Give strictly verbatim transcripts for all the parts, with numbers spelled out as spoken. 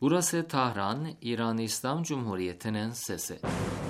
Burası Tahran, İran İslam Cumhuriyeti'nin sesi.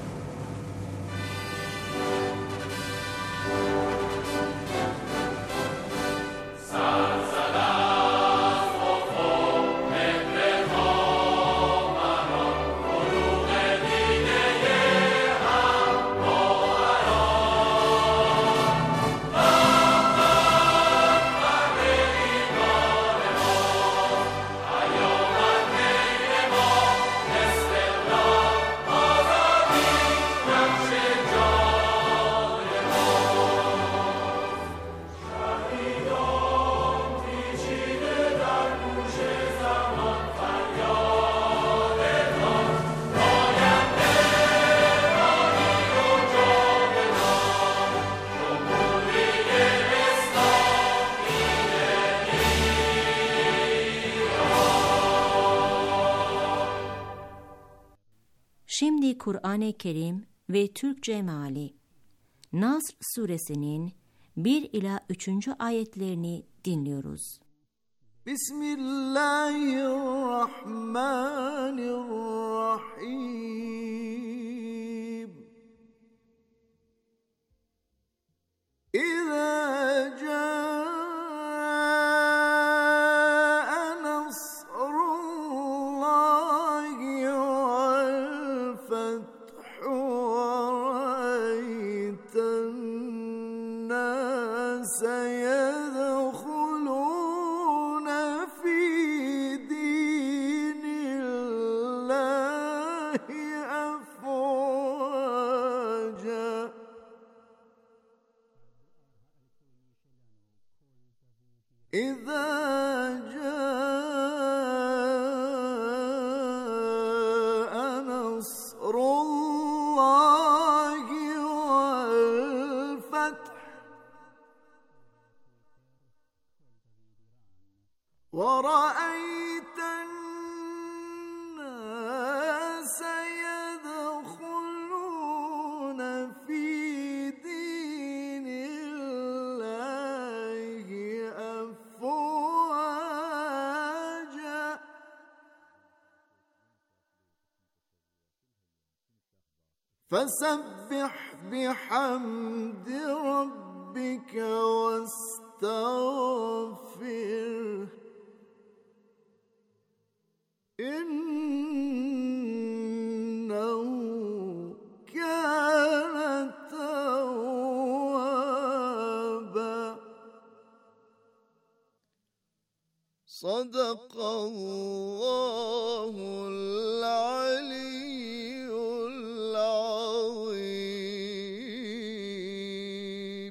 Şimdi Kur'an-ı Kerim ve Türkçe meali. Nasr suresinin bir ila üçüncü ayetlerini dinliyoruz. Bismillahirrahmanirrahim. İzâ câ إذا جاء نصر الله والفتح ورأيت الناس يدخلون في دين الله أفواجا فسبح بحمد ربك واستغفره إنه كان توابا صدق الله العلي العظيم.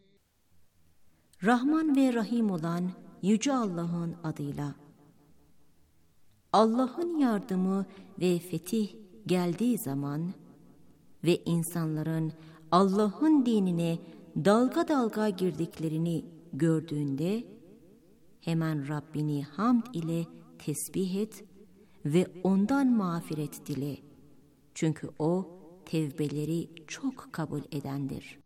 Rahman ve Rahim olan Yüce Allah'ın adıyla. Allah'ın yardımı ve fetih geldiği zaman ve insanların Allah'ın dinine dalga dalga girdiklerini gördüğünde hemen Rabbini hamd ile tesbih et ve ondan mağfiret dile. Çünkü o tevbeleri çok kabul edendir.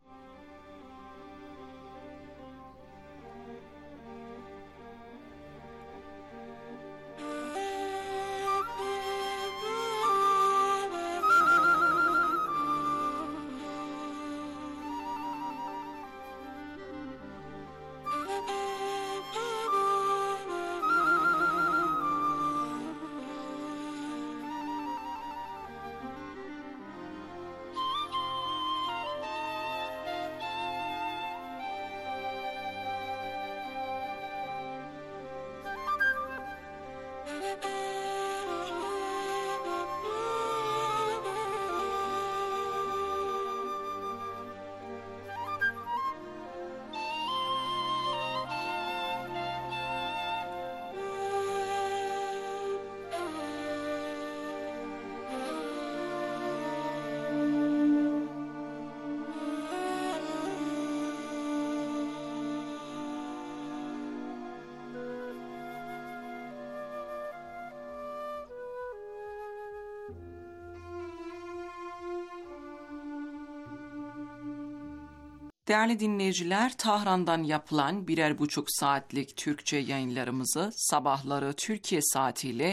Değerli dinleyiciler, Tahran'dan yapılan birer buçuk saatlik Türkçe yayınlarımızı sabahları Türkiye saatiyle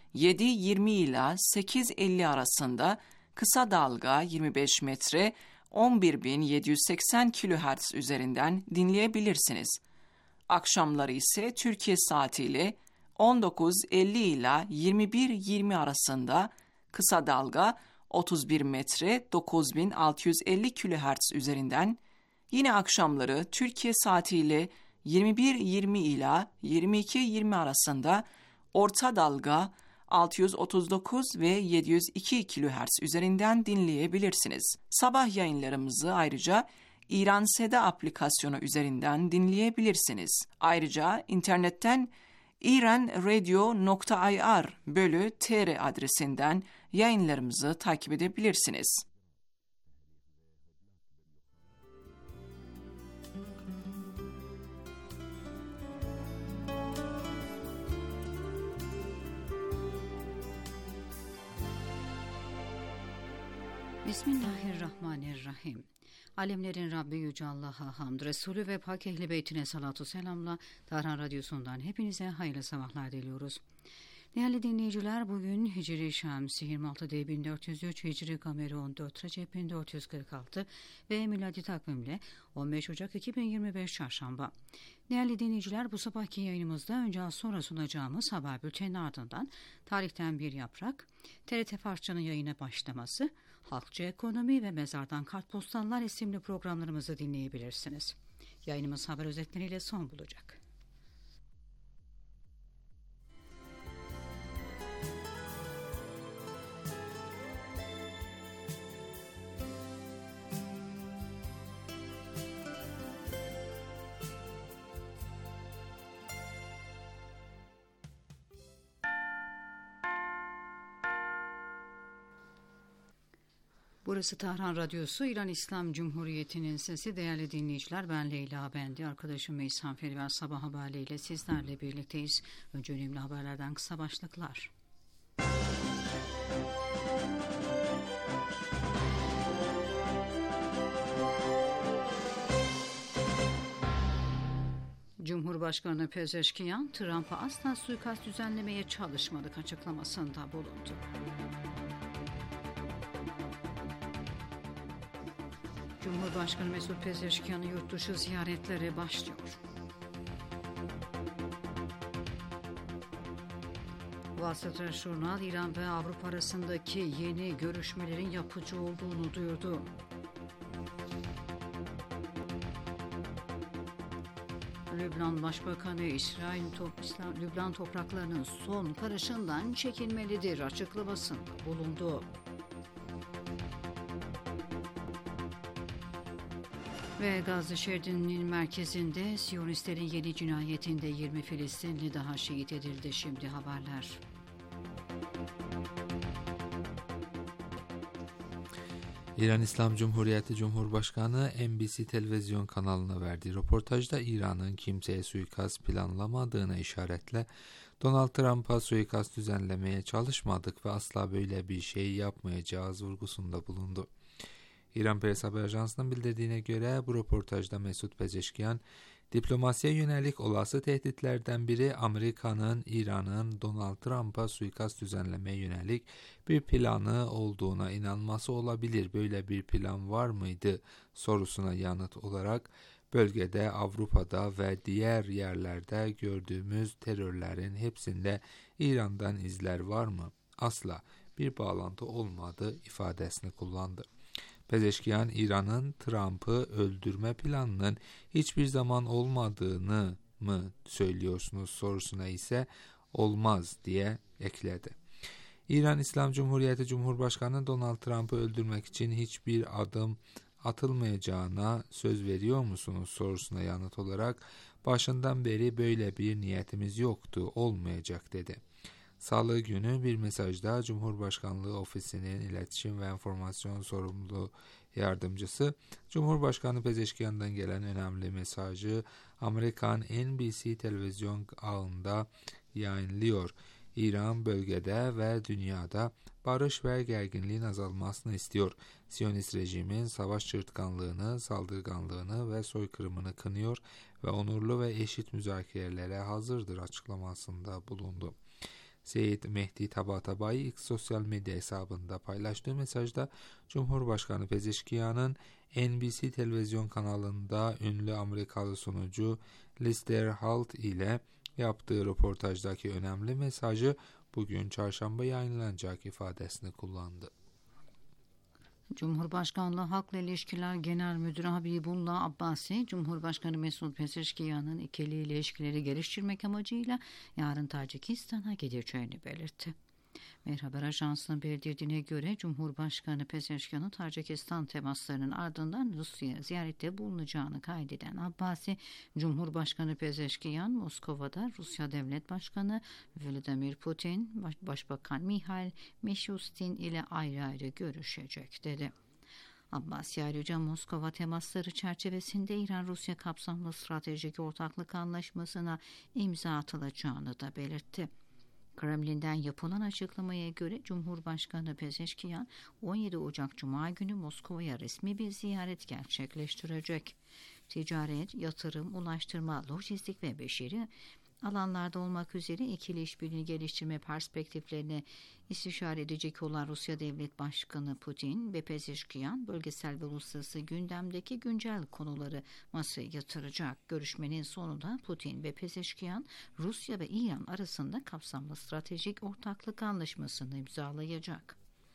yedi yirmi ila sekiz elli arasında, kısa dalga yirmi beş metre on bir bin yedi yüz seksen kilohertz üzerinden dinleyebilirsiniz. Akşamları ise Türkiye saatiyle on dokuz elli ila yirmi bir yirmi arasında, kısa dalga otuz bir metre dokuz bin altı yüz elli kilohertz üzerinden, yine akşamları Türkiye saatiyle yirmi bir yirmi ila yirmi iki yirmi arasında orta dalga altı yüz otuz dokuz ve yedi yüz iki kilohertz üzerinden dinleyebilirsiniz. Sabah yayınlarımızı ayrıca İran Seda aplikasyonu üzerinden dinleyebilirsiniz. Ayrıca internetten iranradio nokta ir bölü tr adresinden yayınlarımızı takip edebilirsiniz. Bismillahirrahmanirrahim. Alemlerin Rabbi Yüce Allah'a hamd, Resulü ve Pak Ehl-i Beytine salatu selamla Tahran Radyosu'ndan hepinize hayırlı sabahlar diliyoruz. Değerli dinleyiciler, bugün Hicri Şemsi yirmi altı Eylül bin dört yüz üç, Hicri Kameri on dört Recep bin dört yüz kırk altı ve miladi takvimle on beş Ocak iki bin yirmi beş Çarşamba. Değerli dinleyiciler, bu sabahki yayınımızda önce az sonra sunacağımız haber bültenin ardından tarihten bir yaprak, T R T Farsça'nın yayına başlaması, Halkçı Ekonomi ve Mezardan Kartpostallar isimli programlarımızı dinleyebilirsiniz. Yayınımız haber özetleriyle son bulacak. Burası Tahran Radyosu, İran İslam Cumhuriyeti'nin sesi. Değerli dinleyiciler, ben Leyla Bendi, arkadaşım Meysan Feriver sabah haberleriyle sizlerle birlikteyiz. Önce önemli haberlerden kısa başlıklar. Cumhurbaşkanı Pezeşkiyan, Trump'a asla suikast düzenlemeye çalışmadık açıklamasında bulundu. Cumhurbaşkanı Mesut Pezeşkiyan'ın yurt dışı ziyaretleri başlıyor. Wall Street Journal, İran ve Avrupa arasındaki yeni görüşmelerin yapıcı olduğunu duyurdu. Lübnan Başbakanı İsrail top, Lübnan topraklarının son karışından çekilmelidir açıklamasında bulundu. Ve Gazze şeridinin merkezinde Siyonistlerin yeni cinayetinde yirmi Filistinli daha şehit edildi. Şimdi haberler. İran İslam Cumhuriyeti Cumhurbaşkanı N B C televizyon kanalına verdiği röportajda İran'ın kimseye suikast planlamadığına işaretle Donald Trump'a suikast düzenlemeye çalışmadık ve asla böyle bir şey yapmayacağız vurgusunda bulundu. İran Press Haber Ajansı'nın bildirdiğine göre bu röportajda Mesut Pezeşkiyan, diplomasiye yönelik olası tehditlerden biri Amerika'nın İran'ın Donald Trump'a suikast düzenlemeye yönelik bir planı olduğuna inanması olabilir. Böyle bir plan var mıydı sorusuna yanıt olarak, bölgede, Avrupa'da ve diğer yerlerde gördüğümüz terörlerin hepsinde İran'dan izler var mı? Asla bir bağlantı olmadı ifadesini kullandı. Pezeşkiyan, İran'ın Trump'ı öldürme planının hiçbir zaman olmadığını mı söylüyorsunuz sorusuna ise olmaz diye ekledi. İran İslam Cumhuriyeti Cumhurbaşkanı Donald Trump'ı öldürmek için hiçbir adım atılmayacağına söz veriyor musunuz sorusuna yanıt olarak, başından beri böyle bir niyetimiz yoktu, olmayacak dedi. Salı günü bir mesajda Cumhurbaşkanlığı Ofisi'nin İletişim ve Enformasyon Sorumlu Yardımcısı, Cumhurbaşkanı Pezeşkiyan'dan gelen önemli mesajı Amerikan N B C televizyon ağında yayınlıyor. İran bölgede ve dünyada barış ve gerginliğin azalmasını istiyor. Siyonist rejimin savaş çırtkanlığını, saldırganlığını ve soykırımını kınıyor ve onurlu ve eşit müzakerelere hazırdır açıklamasında bulundu. Seyit Mehdi Tabatabai ilk sosyal medya hesabında paylaştığı mesajda Cumhurbaşkanı Pezeşkiyan'ın N B C televizyon kanalında ünlü Amerikalı sunucu Lester Holt ile yaptığı röportajdaki önemli mesajı bugün çarşamba yayınlanacak ifadesini kullandı. Cumhurbaşkanlığı Halkla İlişkiler Genel Müdürü Habibullah Abbasi, Cumhurbaşkanı Mesut Pezeşkiyan'ın ikili ilişkileri geliştirmek amacıyla yarın Tacikistan'a gideceğini belirtti. Mer Haber Ajansı'nın bildirdiğine göre Cumhurbaşkanı Pezeşkiyan'ın Tacikistan temaslarının ardından Rusya'ya ziyarette bulunacağını kaydeden Abbasi, Cumhurbaşkanı Pezeşkiyan, Moskova'da Rusya Devlet Başkanı Vladimir Putin, Başbakan Mihail Mishustin ile ayrı ayrı görüşecek dedi. Abbasi ayrıca Moskova temasları çerçevesinde İran-Rusya kapsamlı stratejik ortaklık anlaşmasına imza atılacağını da belirtti. Kremlin'den yapılan açıklamaya göre Cumhurbaşkanı Pezeşkiyan on yedi Ocak Cuma günü Moskova'ya resmi bir ziyaret gerçekleştirecek. Ticaret, yatırım, ulaştırma, lojistik ve beşeri alanlarda olmak üzere ikili işbirliği geliştirme perspektiflerini istişare edecek olan Rusya Devlet Başkanı Putin ve Pezeşkiyan bölgesel ve uluslararası gündemdeki güncel konuları masaya yatıracak. Görüşmenin sonunda Putin ve Pezeşkiyan Rusya ve İran arasında kapsamlı stratejik ortaklık anlaşmasını imzalayacak.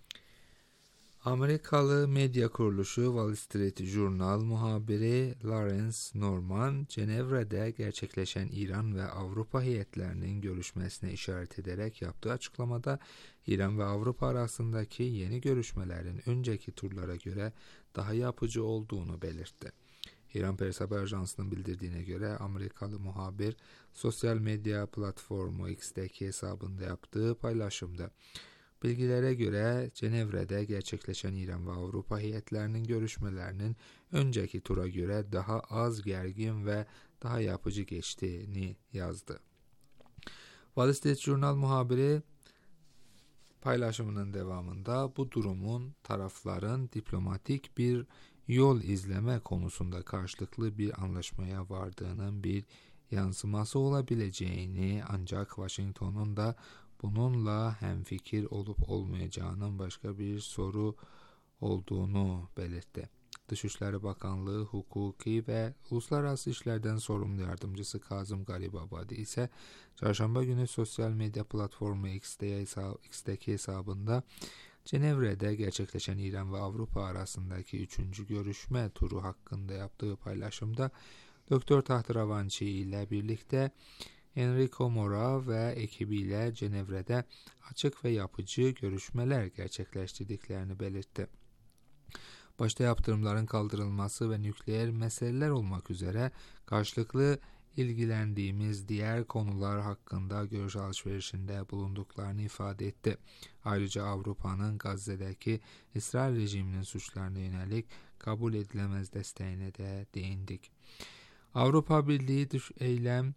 Amerikalı medya kuruluşu Wall Street Journal muhabiri Lawrence Norman, Cenevre'de gerçekleşen İran ve Avrupa heyetlerinin görüşmesine işaret ederek yaptığı açıklamada İran ve Avrupa arasındaki yeni görüşmelerin önceki turlara göre daha yapıcı olduğunu belirtti. İran Pers Haber Ajansı'nın bildirdiğine göre Amerikalı muhabir sosyal medya platformu X'deki hesabında yaptığı paylaşımda bilgilere göre Cenevre'de gerçekleşen İran ve Avrupa heyetlerinin görüşmelerinin önceki tura göre daha az gergin ve daha yapıcı geçtiğini yazdı. Wall Street Journal muhabiri paylaşımının devamında bu durumun tarafların diplomatik bir yol izleme konusunda karşılıklı bir anlaşmaya vardığının bir yansıması olabileceğini, ancak Washington'un da bununla hemfikir olup olmayacağının başka bir soru olduğunu belirtti. Dışişleri Bakanlığı Hukuki ve Uluslararası İşlerden sorumlu yardımcısı Kazım Garibabadi ise çarşamba günü sosyal medya platformu X'deki hesabında Cenevre'de gerçekleşen İran ve Avrupa arasındaki üçüncü görüşme turu hakkında yaptığı paylaşımda Doktor Tahtravanchi ile birlikte Enrico Mora ve ekibiyle Cenevre'de açık ve yapıcı görüşmeler gerçekleştirdiklerini belirtti. Başta yaptırımların kaldırılması ve nükleer meseleler olmak üzere karşılıklı ilgilendiğimiz diğer konular hakkında görüş alışverişinde bulunduklarını ifade etti. Ayrıca Avrupa'nın Gazze'deki İsrail rejiminin suçlarına yönelik kabul edilemez desteğine de değindik. Avrupa Birliği Dış Eylem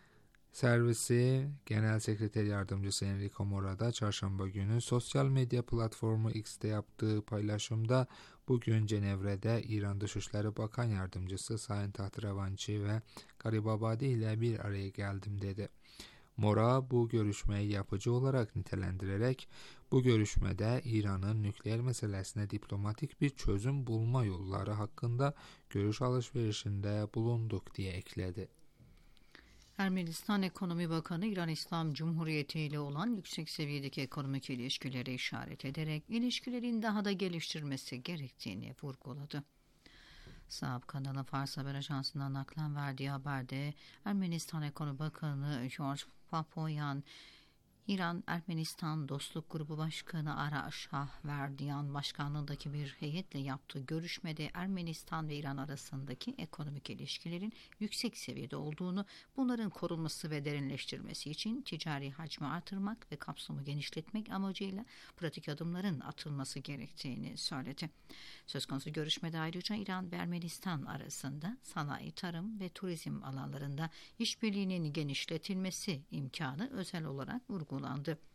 Servisi Genel Sekreter Yardımcısı Enrico Mora da çarşamba günü sosyal medya platformu X'te yaptığı paylaşımda bugün Cenevre'de İran Dışişleri Bakan Yardımcısı Sayın Tahtravanchi ve Garibabadi ile bir araya geldim dedi. Mora bu görüşmeyi yapıcı olarak nitelendirerek bu görüşmede İran'ın nükleer meselesine diplomatik bir çözüm bulma yolları hakkında görüş alışverişinde bulunduk diye ekledi. Ermenistan Ekonomi Bakanı İran İslam Cumhuriyeti ile olan yüksek seviyedeki ekonomik ilişkileri işaret ederek ilişkilerin daha da geliştirmesi gerektiğini vurguladı. Sahab kanalı Fars Haber Ajansı'ndan naklen verdiği haberde Ermenistan Ekonomi Bakanı George Papoyan, İran-Ermenistan Dostluk Grubu Başkanı Ara Şahverdiyan başkanlığındaki bir heyetle yaptığı görüşmede Ermenistan ve İran arasındaki ekonomik ilişkilerin yüksek seviyede olduğunu, bunların korunması ve derinleştirilmesi için ticari hacmi artırmak ve kapsamı genişletmek amacıyla pratik adımların atılması gerektiğini söyledi. Söz konusu görüşmede ayrıca İran ve Ermenistan arasında sanayi, tarım ve turizm alanlarında işbirliğinin genişletilmesi imkanı özel olarak vurgulandı.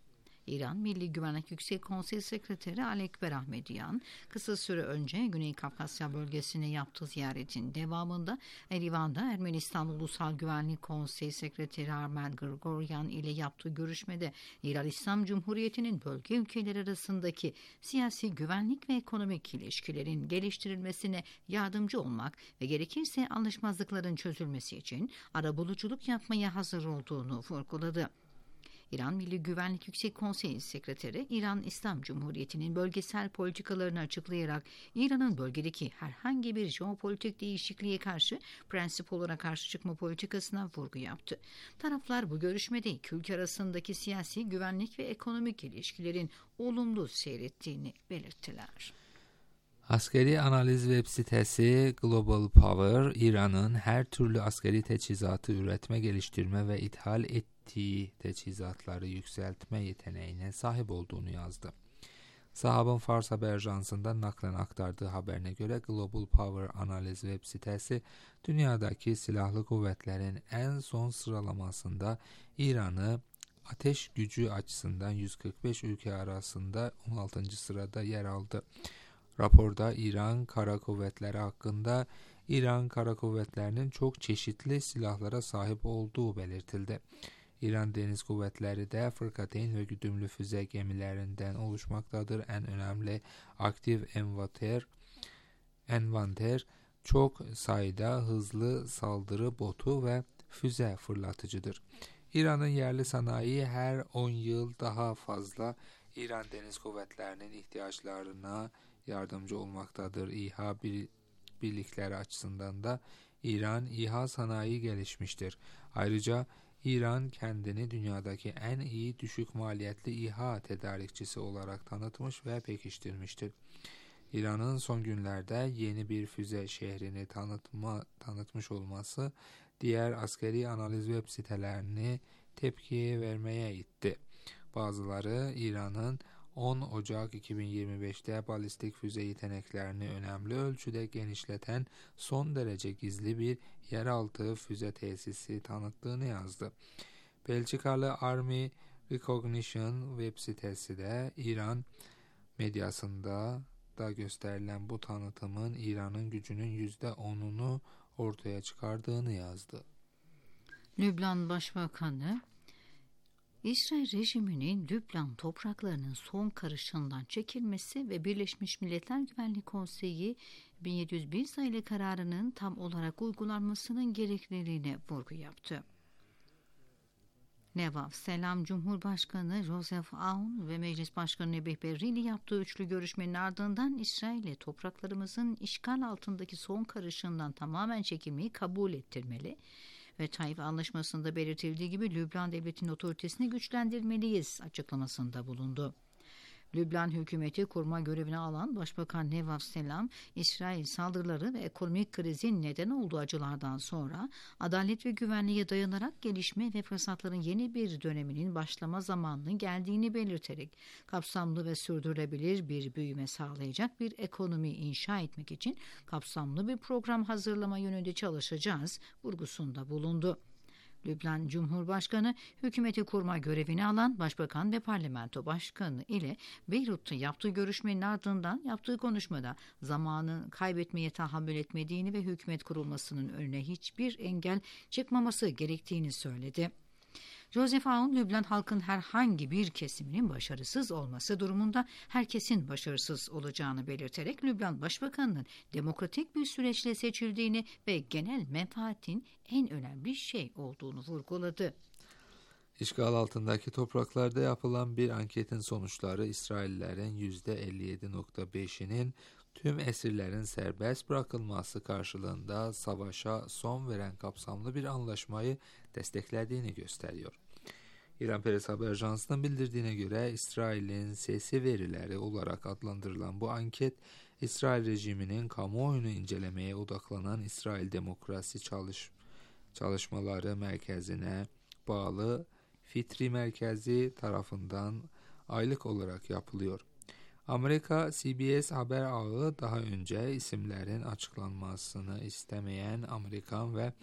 İran Milli Güvenlik Yüksek Konseyi Sekreteri Ali Ekber Ahmediyan, kısa süre önce Güney Kafkasya bölgesine yaptığı ziyaretin devamında Erivan'da Ermenistan Ulusal Güvenlik Konseyi Sekreteri Armen Grigoryan ile yaptığı görüşmede İran İslam Cumhuriyeti'nin bölge ülkeleri arasındaki siyasi, güvenlik ve ekonomik ilişkilerin geliştirilmesine yardımcı olmak ve gerekirse anlaşmazlıkların çözülmesi için arabuluculuk yapmaya hazır olduğunu vurguladı. İran Milli Güvenlik Yüksek Konseyi Sekreteri, İran İslam Cumhuriyeti'nin bölgesel politikalarını açıklayarak İran'ın bölgedeki herhangi bir jeopolitik değişikliğe karşı prensip olarak karşı çıkma politikasına vurgu yaptı. Taraflar bu görüşmede iki ülke arasındaki siyasi, güvenlik ve ekonomik ilişkilerin olumlu seyrettiğini belirttiler. Askeri analiz web sitesi Global Power, İran'ın her türlü askeri teçhizatı üretme, geliştirme ve ithal ettiği teçhizatları yükseltme yeteneğine sahip olduğunu yazdı. Sahab'ın Fars Haber Ajansı'ndan naklen aktardığı haberine göre Global Power analiz web sitesi, dünyadaki silahlı kuvvetlerin en son sıralamasında İran'ı ateş gücü açısından yüz kırk beş ülke arasında on altıncı sırada yer aldı. Raporda İran Kara Kuvvetleri hakkında İran Kara Kuvvetleri'nin çok çeşitli silahlara sahip olduğu belirtildi. İran Deniz Kuvvetleri de fırkateyn ve güdümlü füze gemilerinden oluşmaktadır. En önemli aktif envanter, envanter çok sayıda hızlı saldırı botu ve füze fırlatıcıdır. İran'ın yerli sanayi her on yıl daha fazla İran Deniz Kuvvetleri'nin ihtiyaçlarına yardımcı olmaktadır. İHA bir, birlikleri açısından da İran İHA sanayi gelişmiştir. Ayrıca İran kendini dünyadaki en iyi düşük maliyetli İHA tedarikçisi olarak tanıtmış ve pekiştirmiştir. İran'ın son günlerde yeni bir füze şehrini tanıtma, tanıtmış olması diğer askeri analiz web sitelerini tepkiye vermeye itti. Bazıları İran'ın on Ocak iki bin yirmi beşte balistik füze yeteneklerini önemli ölçüde genişleten son derece gizli bir yeraltı füze tesisi tanıttığını yazdı. Belçikalı Army Recognition web sitesi de İran medyasında da gösterilen bu tanıtımın İran'ın gücünün yüzde onunu ortaya çıkardığını yazdı. Lübnan Başbakanı, İsrail rejiminin Lübnan topraklarının son karışından çekilmesi ve Birleşmiş Milletler Güvenlik Konseyi bin yedi yüz bir sayılı kararının tam olarak uygulanmasının gerekliliğine vurgu yaptı. Nevav Selam Cumhurbaşkanı Joseph Aoun ve Meclis Başkanı Nebih Berri ile yaptığı üçlü görüşmenin ardından İsrail'e topraklarımızın işgal altındaki son karışından tamamen çekilmeyi kabul ettirmeli ve Taif Anlaşması'nda belirtildiği gibi Lübnan Devleti'nin otoritesini güçlendirmeliyiz açıklamasında bulundu. Lübnan hükümeti kurma görevine alan Başbakan Nevav Selam, İsrail saldırıları ve ekonomik krizin neden olduğu acılardan sonra adalet ve güvenliğe dayanarak gelişme ve fırsatların yeni bir döneminin başlama zamanının geldiğini belirterek kapsamlı ve sürdürülebilir bir büyüme sağlayacak bir ekonomi inşa etmek için kapsamlı bir program hazırlama yönünde çalışacağız vurgusunda bulundu. Lübnan Cumhurbaşkanı, hükümeti kurma görevini alan Başbakan ve Parlamento Başkanı ile Beyrut'ta yaptığı görüşmenin ardından yaptığı konuşmada zamanı kaybetmeye tahammül etmediğini ve hükümet kurulmasının önüne hiçbir engel çıkmaması gerektiğini söyledi. Joseph Aoun, Lübnan halkın herhangi bir kesiminin başarısız olması durumunda herkesin başarısız olacağını belirterek Lübnan Başbakanı'nın demokratik bir süreçle seçildiğini ve genel menfaatin en önemli şey olduğunu vurguladı. İşgal altındaki topraklarda yapılan bir anketin sonuçları İsraillerin yüzde elli yedi nokta beşinin tüm esirlerin serbest bırakılması karşılığında savaşa son veren kapsamlı bir anlaşmayı desteklediğini gösteriyor. İran Press Haber Ajansı'nın bildirdiğine göre İsrail'in sesi verileri olarak adlandırılan bu anket, İsrail rejiminin kamuoyunu incelemeye odaklanan İsrail Demokrasi Çalış Çalışmaları Merkezi'ne bağlı Fitri Merkezi tarafından aylık olarak yapılıyor. Amerika C B S haber ağı daha önce isimlerin açıklanmasını istemeyen Amerikan ve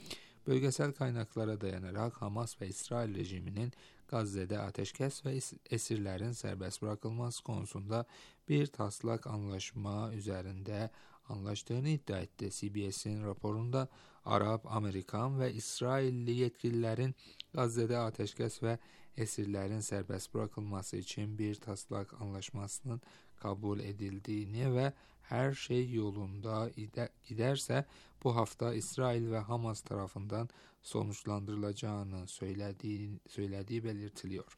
Bölgesel kaynaklara dayanarak Hamas ve İsrail rejiminin Gazze'de ateşkes ve esirlerin serbest bırakılması konusunda bir taslak anlaşma üzerinde anlaştığını iddia etti. C B S'in raporunda Arap, Amerikan ve İsrailli yetkililerin Gazze'de ateşkes ve esirlerin serbest bırakılması için bir taslak anlaşmasının kabul edildiğini ve her şey yolunda giderse bu hafta İsrail ve Hamas tarafından sonuçlandırılacağını söylediği, söylediği belirtiliyor.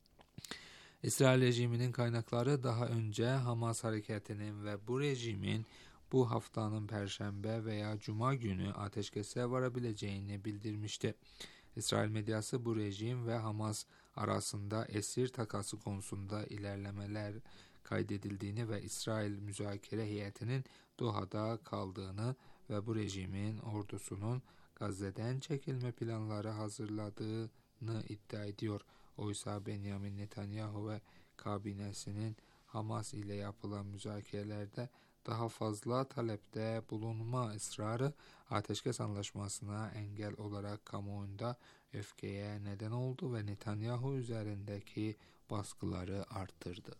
İsrail rejiminin kaynakları daha önce Hamas hareketinin ve bu rejimin bu haftanın Perşembe veya Cuma günü ateşkese varabileceğini bildirmişti. İsrail medyası bu rejim ve Hamas arasında esir takası konusunda ilerlemeler kaydedildiğini ve İsrail müzakere heyetinin Doha'da kaldığını ve bu rejimin ordusunun Gazze'den çekilme planları hazırladığını iddia ediyor. Oysa Benjamin Netanyahu ve kabinesinin Hamas ile yapılan müzakerelerde daha fazla talepte bulunma ısrarı ateşkes anlaşmasına engel olarak kamuoyunda öfkeye neden oldu ve Netanyahu üzerindeki baskıları arttırdı.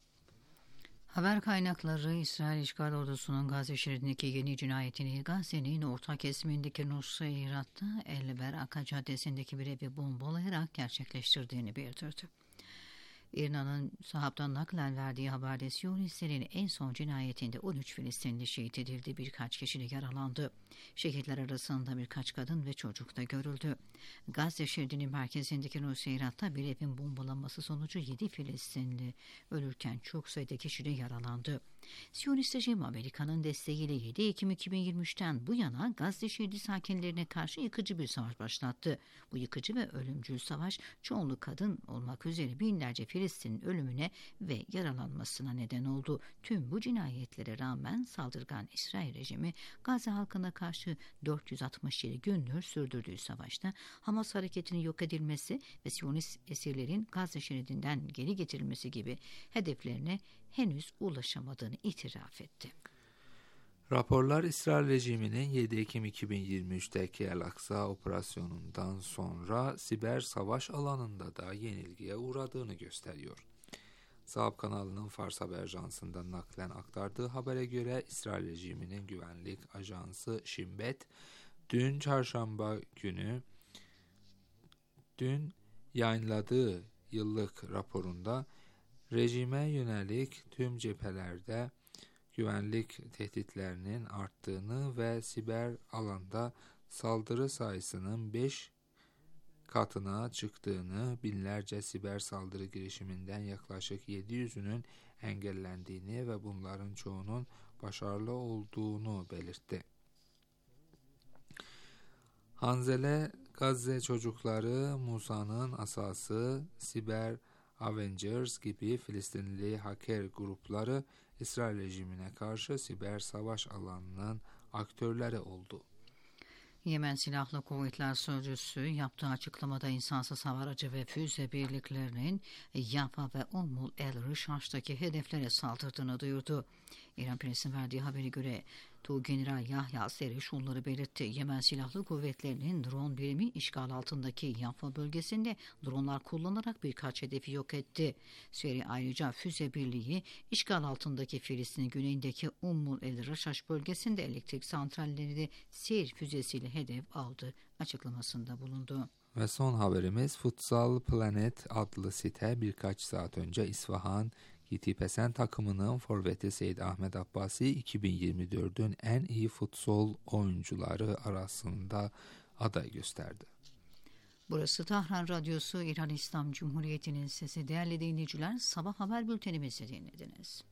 Haber kaynakları İsrail işgal ordusunun Gazze şeridindeki yeni cinayetini Gazze'nin orta kesimindeki Nusayrat'ta El Beraka Caddesi'ndeki bir evi bombalayarak gerçekleştirdiğini bildirdi. İrna'nın Sahap'tan naklen verdiği haberde Siyonistlerin en son cinayetinde on üç Filistinli şehit edildi, birkaç kişi de yaralandı. Şehitler arasında birkaç kadın ve çocuk da görüldü. Gazze şeridinin merkezindeki Nusayrat'ta bir evin bombalanması sonucu yedi Filistinli ölürken çok sayıda kişi de yaralandı. Siyonist rejim Amerika'nın desteğiyle yedi Ekim iki bin yirmi üçten bu yana Gazze şeridi sakinlerine karşı yıkıcı bir savaş başlattı. Bu yıkıcı ve ölümcül savaş çoğunluk kadın olmak üzere binlerce Filistin'in ölümüne ve yaralanmasına neden oldu. Tüm bu cinayetlere rağmen saldırgan İsrail rejimi Gazze halkına karşı dört yüz altmış yedi gündür sürdürdüğü savaşta Hamas hareketinin yok edilmesi ve Siyonist esirlerin Gazze şeridinden geri getirilmesi gibi hedeflerine henüz ulaşamadığını itiraf etti. Raporlar İsrail rejiminin yedi Ekim iki bin yirmi üçteki El-Aksa operasyonundan sonra siber savaş alanında da yenilgiye uğradığını gösteriyor. Sahap kanalının Fars Haber Ajansı'ndan naklen aktardığı habere göre İsrail rejiminin güvenlik ajansı Shin Bet dün çarşamba günü dün yayınladığı yıllık raporunda rejime yönelik tüm cephelerde güvenlik tehditlerinin arttığını ve siber alanda saldırı sayısının beş katına çıktığını, binlerce siber saldırı girişiminden yaklaşık yedi yüzünün engellendiğini ve bunların çoğunun başarılı olduğunu belirtti. Hanzele Gazze Çocukları, Musa'nın Asası, Siber Avengers gibi Filistinli hacker grupları İsrail rejimine karşı siber savaş alanının aktörleri oldu. Yemen Silahlı Kuvvetler Sözcüsü yaptığı açıklamada insansız hava aracı ve füze birliklerinin Yafa ve Ummul El Rişaş'taki hedeflere saldırdığını duyurdu. İran Press'in verdiği habere göre Tuğgeneral Yahya Seri şunları belirtti. Yemen Silahlı Kuvvetleri'nin drone birimi işgal altındaki Yafa bölgesinde dronlar kullanarak birkaç hedefi yok etti. Seri ayrıca füze birliği işgal altındaki Filistin güneyindeki Ummul El Rişaş bölgesinde elektrik santralleri de Seyir füzesiyle hedef aldı açıklamasında bulundu. Ve son haberimiz Futsal Planet adlı site birkaç saat önce İsfahan Yitipesen takımının forveti Seyid Ahmet Abbasi iki bin yirmi dördün en iyi futsal oyuncuları arasında aday gösterdi. Burası Tahran Radyosu, İran İslam Cumhuriyeti'nin sesi. Değerli dinleyiciler, sabah haber bültenimizi dinlediniz.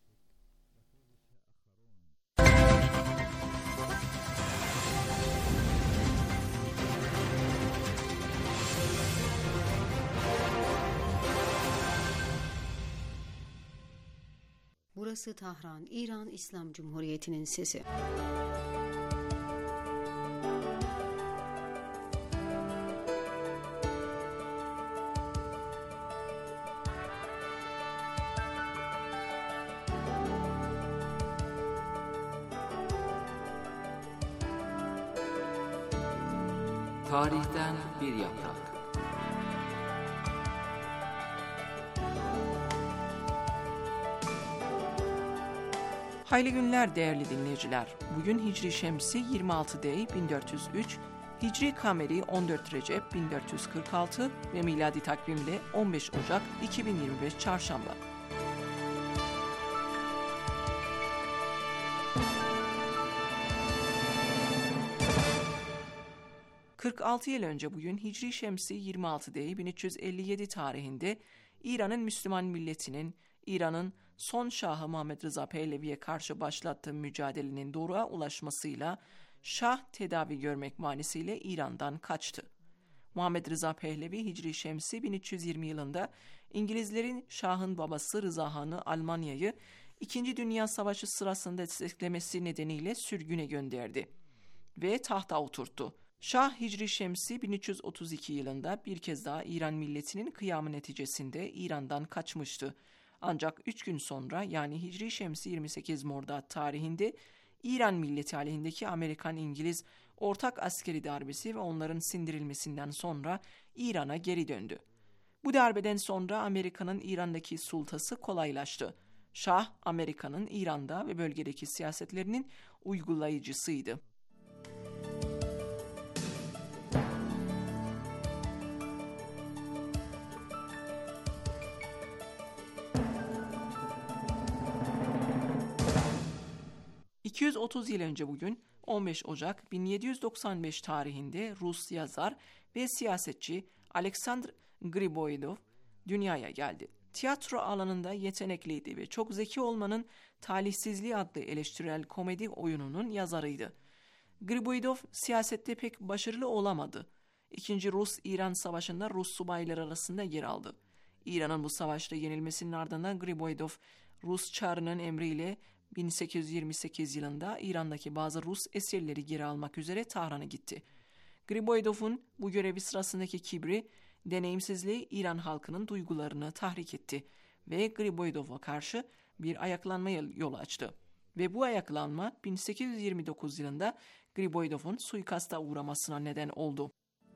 Burası Tahran, İran İslam Cumhuriyeti'nin sesi. Tarihten bir yaprak. Hayırlı günler değerli dinleyiciler. Bugün Hicri Şemsi yirmi altı Dey bin dört yüz üç, Hicri Kameri on dört Recep bin dört yüz kırk altı ve miladi takvimle on beş Ocak iki bin yirmi beş Çarşamba. kırk altı yıl önce bugün Hicri Şemsi yirmi altı Dey bin üç yüz elli yedi tarihinde İran'ın Müslüman milletinin İran'ın son Şahı Muhammed Rıza Pehlevi'ye karşı başlattığı mücadelenin doruğa ulaşmasıyla Şah tedavi görmek manisiyle İran'dan kaçtı. Muhammed Rıza Pehlevi Hicri Şemsi bin üç yüz yirmi yılında İngilizlerin Şah'ın babası Rıza Han'ı Almanya'yı İkinci Dünya Savaşı sırasında desteklemesi nedeniyle sürgüne gönderdi ve tahta oturttu. Şah Hicri Şemsi bin üç yüz otuz iki yılında bir kez daha İran milletinin kıyamı neticesinde İran'dan kaçmıştı. Ancak üç gün sonra yani Hicri Şemsi yirmi sekiz Mordad tarihinde İran milleti aleyhindeki Amerikan-İngiliz ortak askeri darbesi ve onların sindirilmesinden sonra İran'a geri döndü. Bu darbeden sonra Amerika'nın İran'daki sultası kolaylaştı. Şah, Amerika'nın İran'da ve bölgedeki siyasetlerinin uygulayıcısıydı. iki yüz otuz yıl önce bugün on beş Ocak bin yedi yüz doksan beş tarihinde Rus yazar ve siyasetçi Aleksandr Griboyedov dünyaya geldi. Tiyatro alanında yetenekliydi ve Çok Zeki Olmanın Talihsizliği adlı eleştirel komedi oyununun yazarıydı. Griboyedov siyasette pek başarılı olamadı. İkinci Rus-İran Savaşı'nda Rus subayları arasında yer aldı. İran'ın bu savaşta yenilmesinin ardından Griboyedov Rus Çarı'nın emriyle bin sekiz yüz yirmi sekiz yılında İran'daki bazı Rus esirleri geri almak üzere Tahran'a gitti. Griboyedov'un bu görevi sırasındaki kibri, deneyimsizliği İran halkının duygularını tahrik etti ve Griboyedov'a karşı bir ayaklanmaya yol açtı. Ve bu ayaklanma bin sekiz yüz yirmi dokuz yılında Griboyedov'un suikasta uğramasına neden oldu.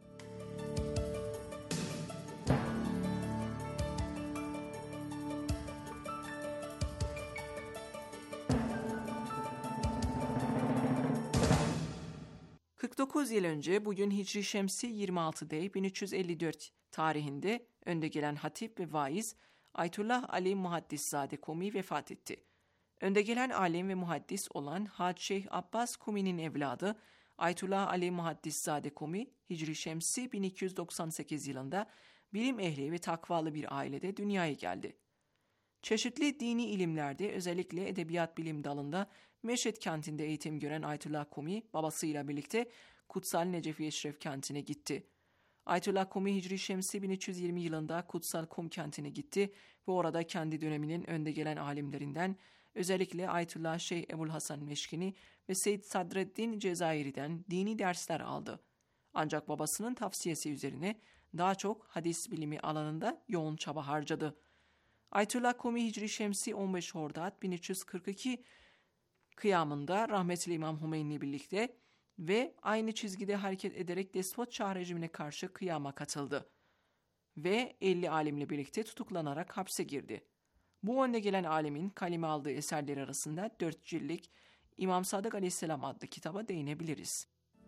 kırk dokuz yıl önce bugün Hicri Şemsi yirmi altı Dey bin üç yüz elli dört tarihinde önde gelen hatip ve vaiz Ayetullah Ali Muhaddissade Kumi vefat etti. Önde gelen alim ve muhaddis olan Hacı Şeyh Abbas Kumi'nin evladı Ayetullah Ali Muhaddissade Kumi Hicri Şemsi bin iki yüz doksan sekiz yılında bilim ehli ve takvalı bir ailede dünyaya geldi. Çeşitli dini ilimlerde özellikle edebiyat bilim dalında Meşhed kentinde eğitim gören Ayetullah Kumi babasıyla birlikte Kutsal Necefi Eşref kentine gitti. Ayetullah Kumi Hicri Şemsi bin üç yüz yirmi yılında Kutsal Kum kentine gitti ve orada kendi döneminin önde gelen alimlerinden özellikle Ayetullah Şeyh Ebu'l-Hasan Meşkini ve Seyyid Sadreddin Cezayir'den dini dersler aldı. Ancak babasının tavsiyesi üzerine daha çok hadis bilimi alanında yoğun çaba harcadı. Ayetullah Kumi Hicri Şemsi on beş Hordad bin üç yüz kırk iki kıyamında rahmetli İmam Hümeyni birlikte ve aynı çizgide hareket ederek despot Şah rejimine karşı kıyama katıldı ve elli alimle birlikte tutuklanarak hapse girdi. Bu önde gelen alimin kaleme aldığı eserleri arasında dört ciltlik İmam Sadık Aleyhisselam adlı kitaba değinebiliriz.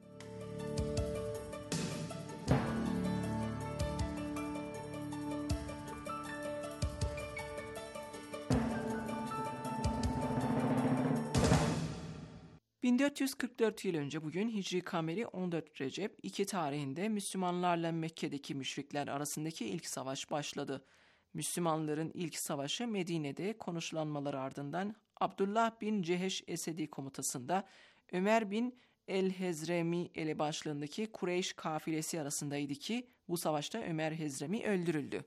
bin dört yüz kırk dört yıl önce bugün Hicri Kameri on dört Recep iki tarihinde Müslümanlarla Mekke'deki müşrikler arasındaki ilk savaş başladı. Müslümanların ilk savaşı Medine'de konuşlanmaları ardından Abdullah bin Ceheş Esedi komutasında Ömer bin el-Hezremi elebaşlığındaki Kureyş kafilesi arasındaydı ki bu savaşta Ömer Hezremi öldürüldü.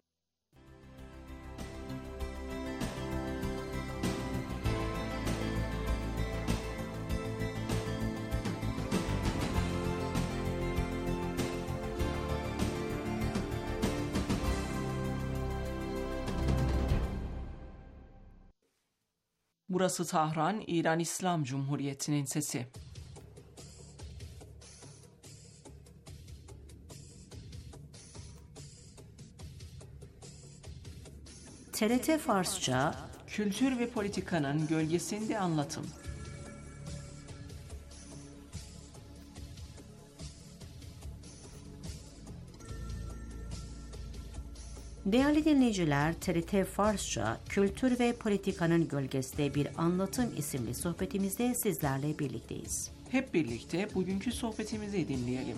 Burası Tahran, İran İslam Cumhuriyeti'nin sesi. T R T Farsça, kültür ve politikanın gölgesinde anlatım. değerli dinleyiciler, T R T Farsça, Kültür ve Politikanın Gölgesinde Bir Anlatım isimli sohbetimizde sizlerle birlikteyiz. Hep birlikte bugünkü sohbetimizi dinleyelim.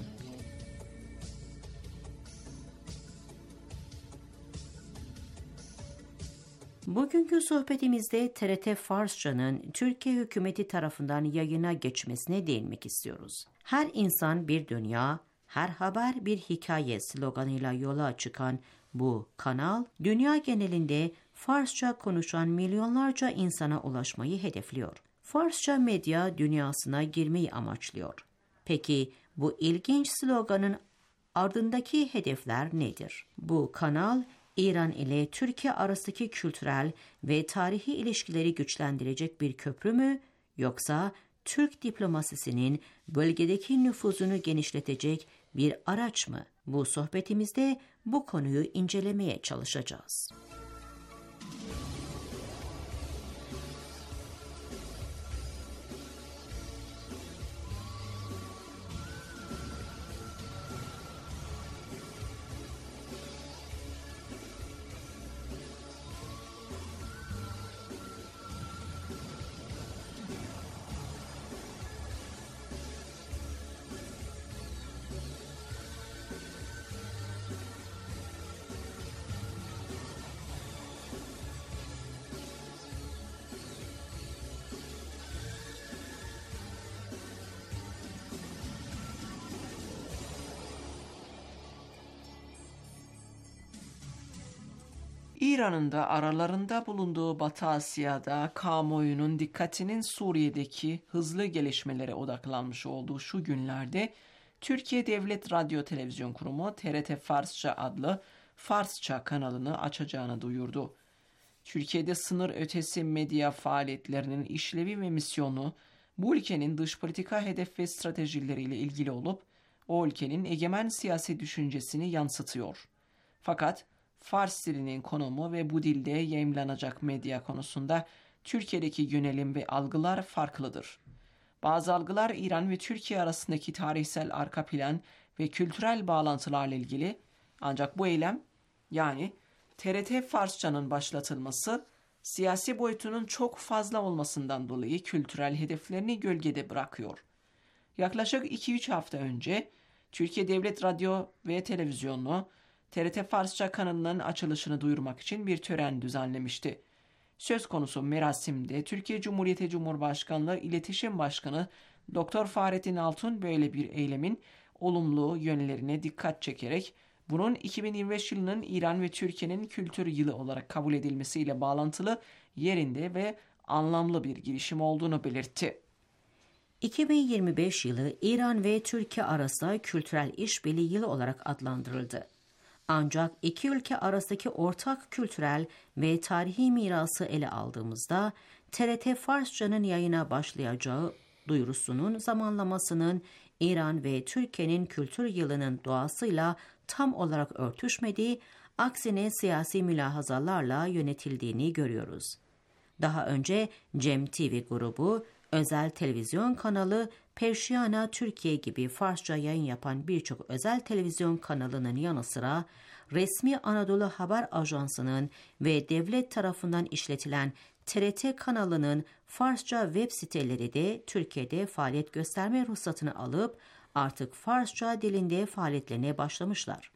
Bugünkü sohbetimizde T R T Farsça'nın Türkiye hükümeti tarafından yayına geçmesine değinmek istiyoruz. Her insan bir dünya, her haber bir hikaye sloganıyla yola çıkan bu kanal, dünya genelinde Farsça konuşan milyonlarca insana ulaşmayı hedefliyor. Farsça medya dünyasına girmeyi amaçlıyor. Peki bu ilginç sloganın ardındaki hedefler nedir? Bu kanal, İran ile Türkiye arasındaki kültürel ve tarihi ilişkileri güçlendirecek bir köprü mü, yoksa Türk diplomasisinin bölgedeki nüfuzunu genişletecek bir araç mı? Bu sohbetimizde bu konuyu incelemeye çalışacağız. İran'ın da aralarında bulunduğu Batı Asya'da kamuoyunun dikkatinin Suriye'deki hızlı gelişmelere odaklanmış olduğu şu günlerde Türkiye Devlet Radyo Televizyon Kurumu T R T Farsça adlı Farsça kanalını açacağını duyurdu. Türkiye'de sınır ötesi medya faaliyetlerinin işlevi ve misyonu bu ülkenin dış politika hedef ve stratejileriyle ilgili olup o ülkenin egemen siyasi düşüncesini yansıtıyor. Fakat Fars dilinin konumu ve bu dilde yayımlanacak medya konusunda Türkiye'deki yönelim ve algılar farklıdır. Bazı algılar İran ve Türkiye arasındaki tarihsel arka plan ve kültürel bağlantılarla ilgili, ancak bu eylem, yani T R T Farsça'nın başlatılması, siyasi boyutunun çok fazla olmasından dolayı kültürel hedeflerini gölgede bırakıyor. Yaklaşık iki üç hafta önce Türkiye Devlet Radyo ve Televizyonu T R T Farsça kanalının açılışını duyurmak için bir tören düzenlemişti. Söz konusu merasimde Türkiye Cumhuriyeti Cumhurbaşkanlığı İletişim Başkanı Doktor Fahrettin Altun böyle bir eylemin olumlu yönlerine dikkat çekerek bunun iki bin yirmi beş yılının İran ve Türkiye'nin kültür yılı olarak kabul edilmesiyle bağlantılı, yerinde ve anlamlı bir girişim olduğunu belirtti. iki bin yirmi beş yılı İran ve Türkiye arasında kültürel işbirliği yılı olarak adlandırıldı. Ancak iki ülke arasındaki ortak kültürel ve tarihi mirası ele aldığımızda T R T Farsça'nın yayına başlayacağı duyurusunun zamanlamasının İran ve Türkiye'nin kültür yılının doğasıyla tam olarak örtüşmediği, aksine siyasi mülahazalarla yönetildiğini görüyoruz. Daha önce Cem T V grubu, özel televizyon kanalı Perşiyana Türkiye gibi Farsça yayın yapan birçok özel televizyon kanalının yanı sıra resmi Anadolu Haber Ajansı'nın ve devlet tarafından işletilen T R T kanalının Farsça web siteleri de Türkiye'de faaliyet gösterme ruhsatını alıp artık Farsça dilinde faaliyetlerine başlamışlar.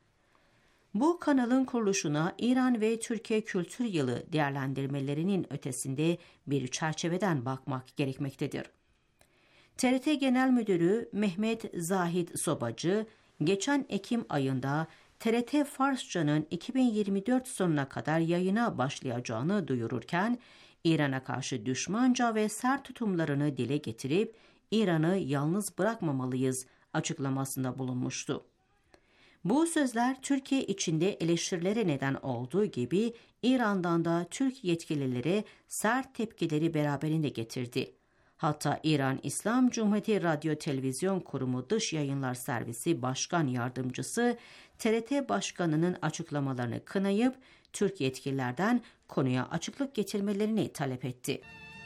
Bu kanalın kuruluşuna İran ve Türkiye Kültür Yılı değerlendirmelerinin ötesinde bir çerçeveden bakmak gerekmektedir. T R T Genel Müdürü Mehmet Zahid Sobacı, geçen Ekim ayında T R T Farsça'nın iki bin yirmi dört sonuna kadar yayına başlayacağını duyururken, İran'a karşı düşmanca ve sert tutumlarını dile getirip İran'ı yalnız bırakmamalıyız açıklamasında bulunmuştu. Bu sözler Türkiye içinde eleştirilere neden olduğu gibi İran'dan da Türk yetkililere sert tepkileri beraberinde getirdi. Hatta İran İslam Cumhuriyeti Radyo Televizyon Kurumu Dış Yayınlar Servisi Başkan Yardımcısı T R T Başkanı'nın açıklamalarını kınayıp Türk yetkililerden konuya açıklık getirmelerini talep etti.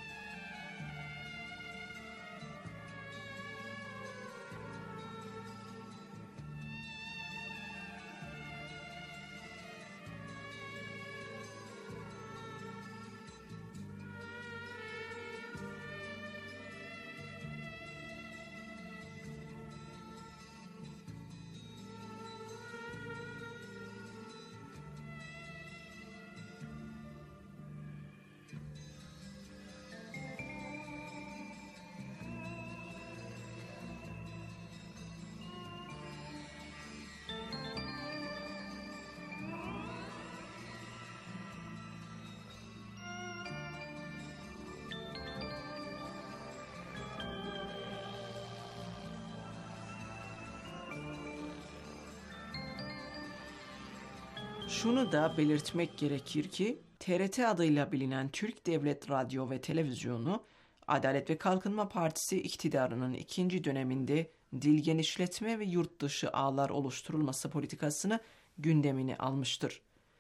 Şunu da belirtmek gerekir ki T R T adıyla bilinen Türk Devlet Radyo ve Televizyonu, Adalet ve Kalkınma Partisi iktidarının ikinci döneminde dil genişletme ve yurt dışı ağlar oluşturulması politikasını gündemine almıştır.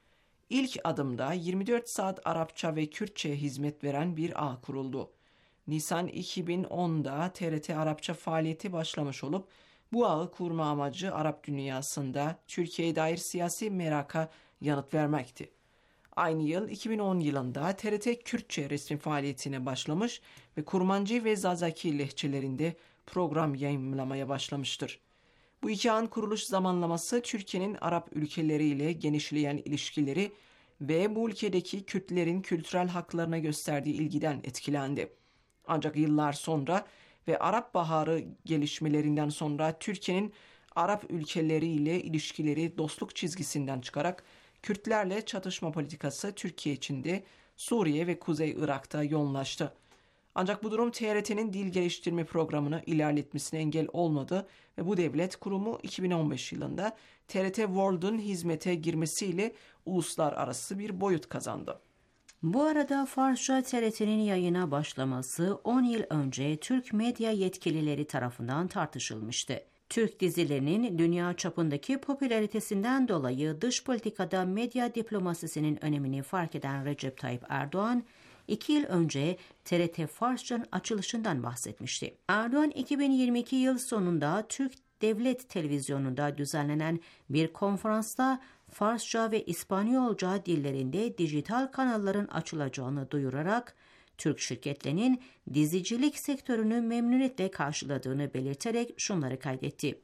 İlk adımda yirmi dört saat Arapça ve Kürtçe hizmet veren bir ağ kuruldu. Nisan iki bin onda T R T Arapça faaliyeti başlamış olup bu ağı kurma amacı Arap dünyasında Türkiye'ye dair siyasi meraka yanıt vermekti. Aynı yıl iki bin on yılında T R T Kürtçe resmi faaliyetine başlamış ve Kurmancı ve Zazaki lehçelerinde program yayınlamaya başlamıştır. Bu iki ağın kuruluş zamanlaması Türkiye'nin Arap ülkeleriyle genişleyen ilişkileri ve bu ülkedeki Kürtlerin kültürel haklarına gösterdiği ilgiden etkilendi. Ancak yıllar sonra ve Arap Baharı gelişmelerinden sonra Türkiye'nin Arap ülkeleriyle ilişkileri dostluk çizgisinden çıkarak Kürtlerle çatışma politikası Türkiye içinde Suriye ve Kuzey Irak'ta yoğunlaştı. Ancak bu durum T R T'nin dil geliştirme programını ilerletmesine engel olmadı ve bu devlet kurumu iki bin on beş yılında T R T World'un hizmete girmesiyle uluslararası bir boyut kazandı. Bu arada Farsça T R T'nin yayına başlaması on yıl önce Türk medya yetkilileri tarafından tartışılmıştı. Türk dizilerinin dünya çapındaki popülaritesinden dolayı dış politikada medya diplomasisinin önemini fark eden Recep Tayyip Erdoğan, iki yıl önce T R T Farsça'nın açılışından bahsetmişti. Erdoğan iki bin yirmi iki yıl sonunda Türk Devlet Televizyonu'nda düzenlenen bir konferansta Farsça ve İspanyolca dillerinde dijital kanalların açılacağını duyurarak Türk şirketlerinin dizicilik sektörünü memnuniyetle karşıladığını belirterek şunları kaydetti.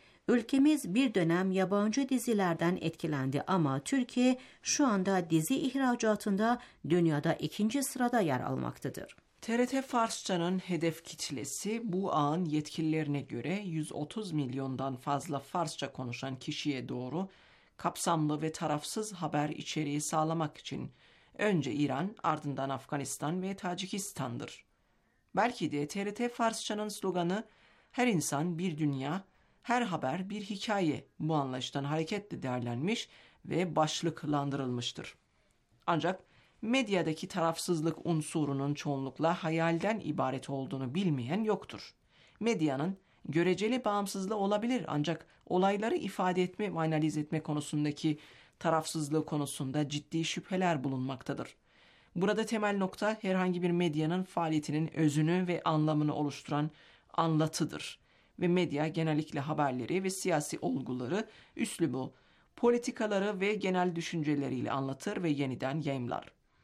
Ülkemiz bir dönem yabancı dizilerden etkilendi ama Türkiye şu anda dizi ihracatında dünyada ikinci sırada yer almaktadır. T R T Farsça'nın hedef kitlesi bu ağın yetkililerine göre yüz otuz milyondan fazla Farsça konuşan kişiye doğru kapsamlı ve tarafsız haber içeriği sağlamak için önce İran, ardından Afganistan ve Tacikistan'dır. Belki de T R T Farsça'nın sloganı "Her insan bir dünya, her haber bir hikaye" bu anlayıştan hareketle değerlenmiş ve başlıklandırılmıştır. Ancak medyadaki tarafsızlık unsurunun çoğunlukla hayalden ibaret olduğunu bilmeyen yoktur. Medyanın göreceli bağımsızlığı olabilir ancak olayları ifade etme ve analiz etme konusundaki tarafsızlığı konusunda ciddi şüpheler bulunmaktadır. Burada temel nokta herhangi bir medyanın faaliyetinin özünü ve anlamını oluşturan anlatıdır. Ve medya genellikle haberleri ve siyasi olguları, üslubu, politikaları ve genel düşünceleriyle anlatır ve yeniden yayımlar.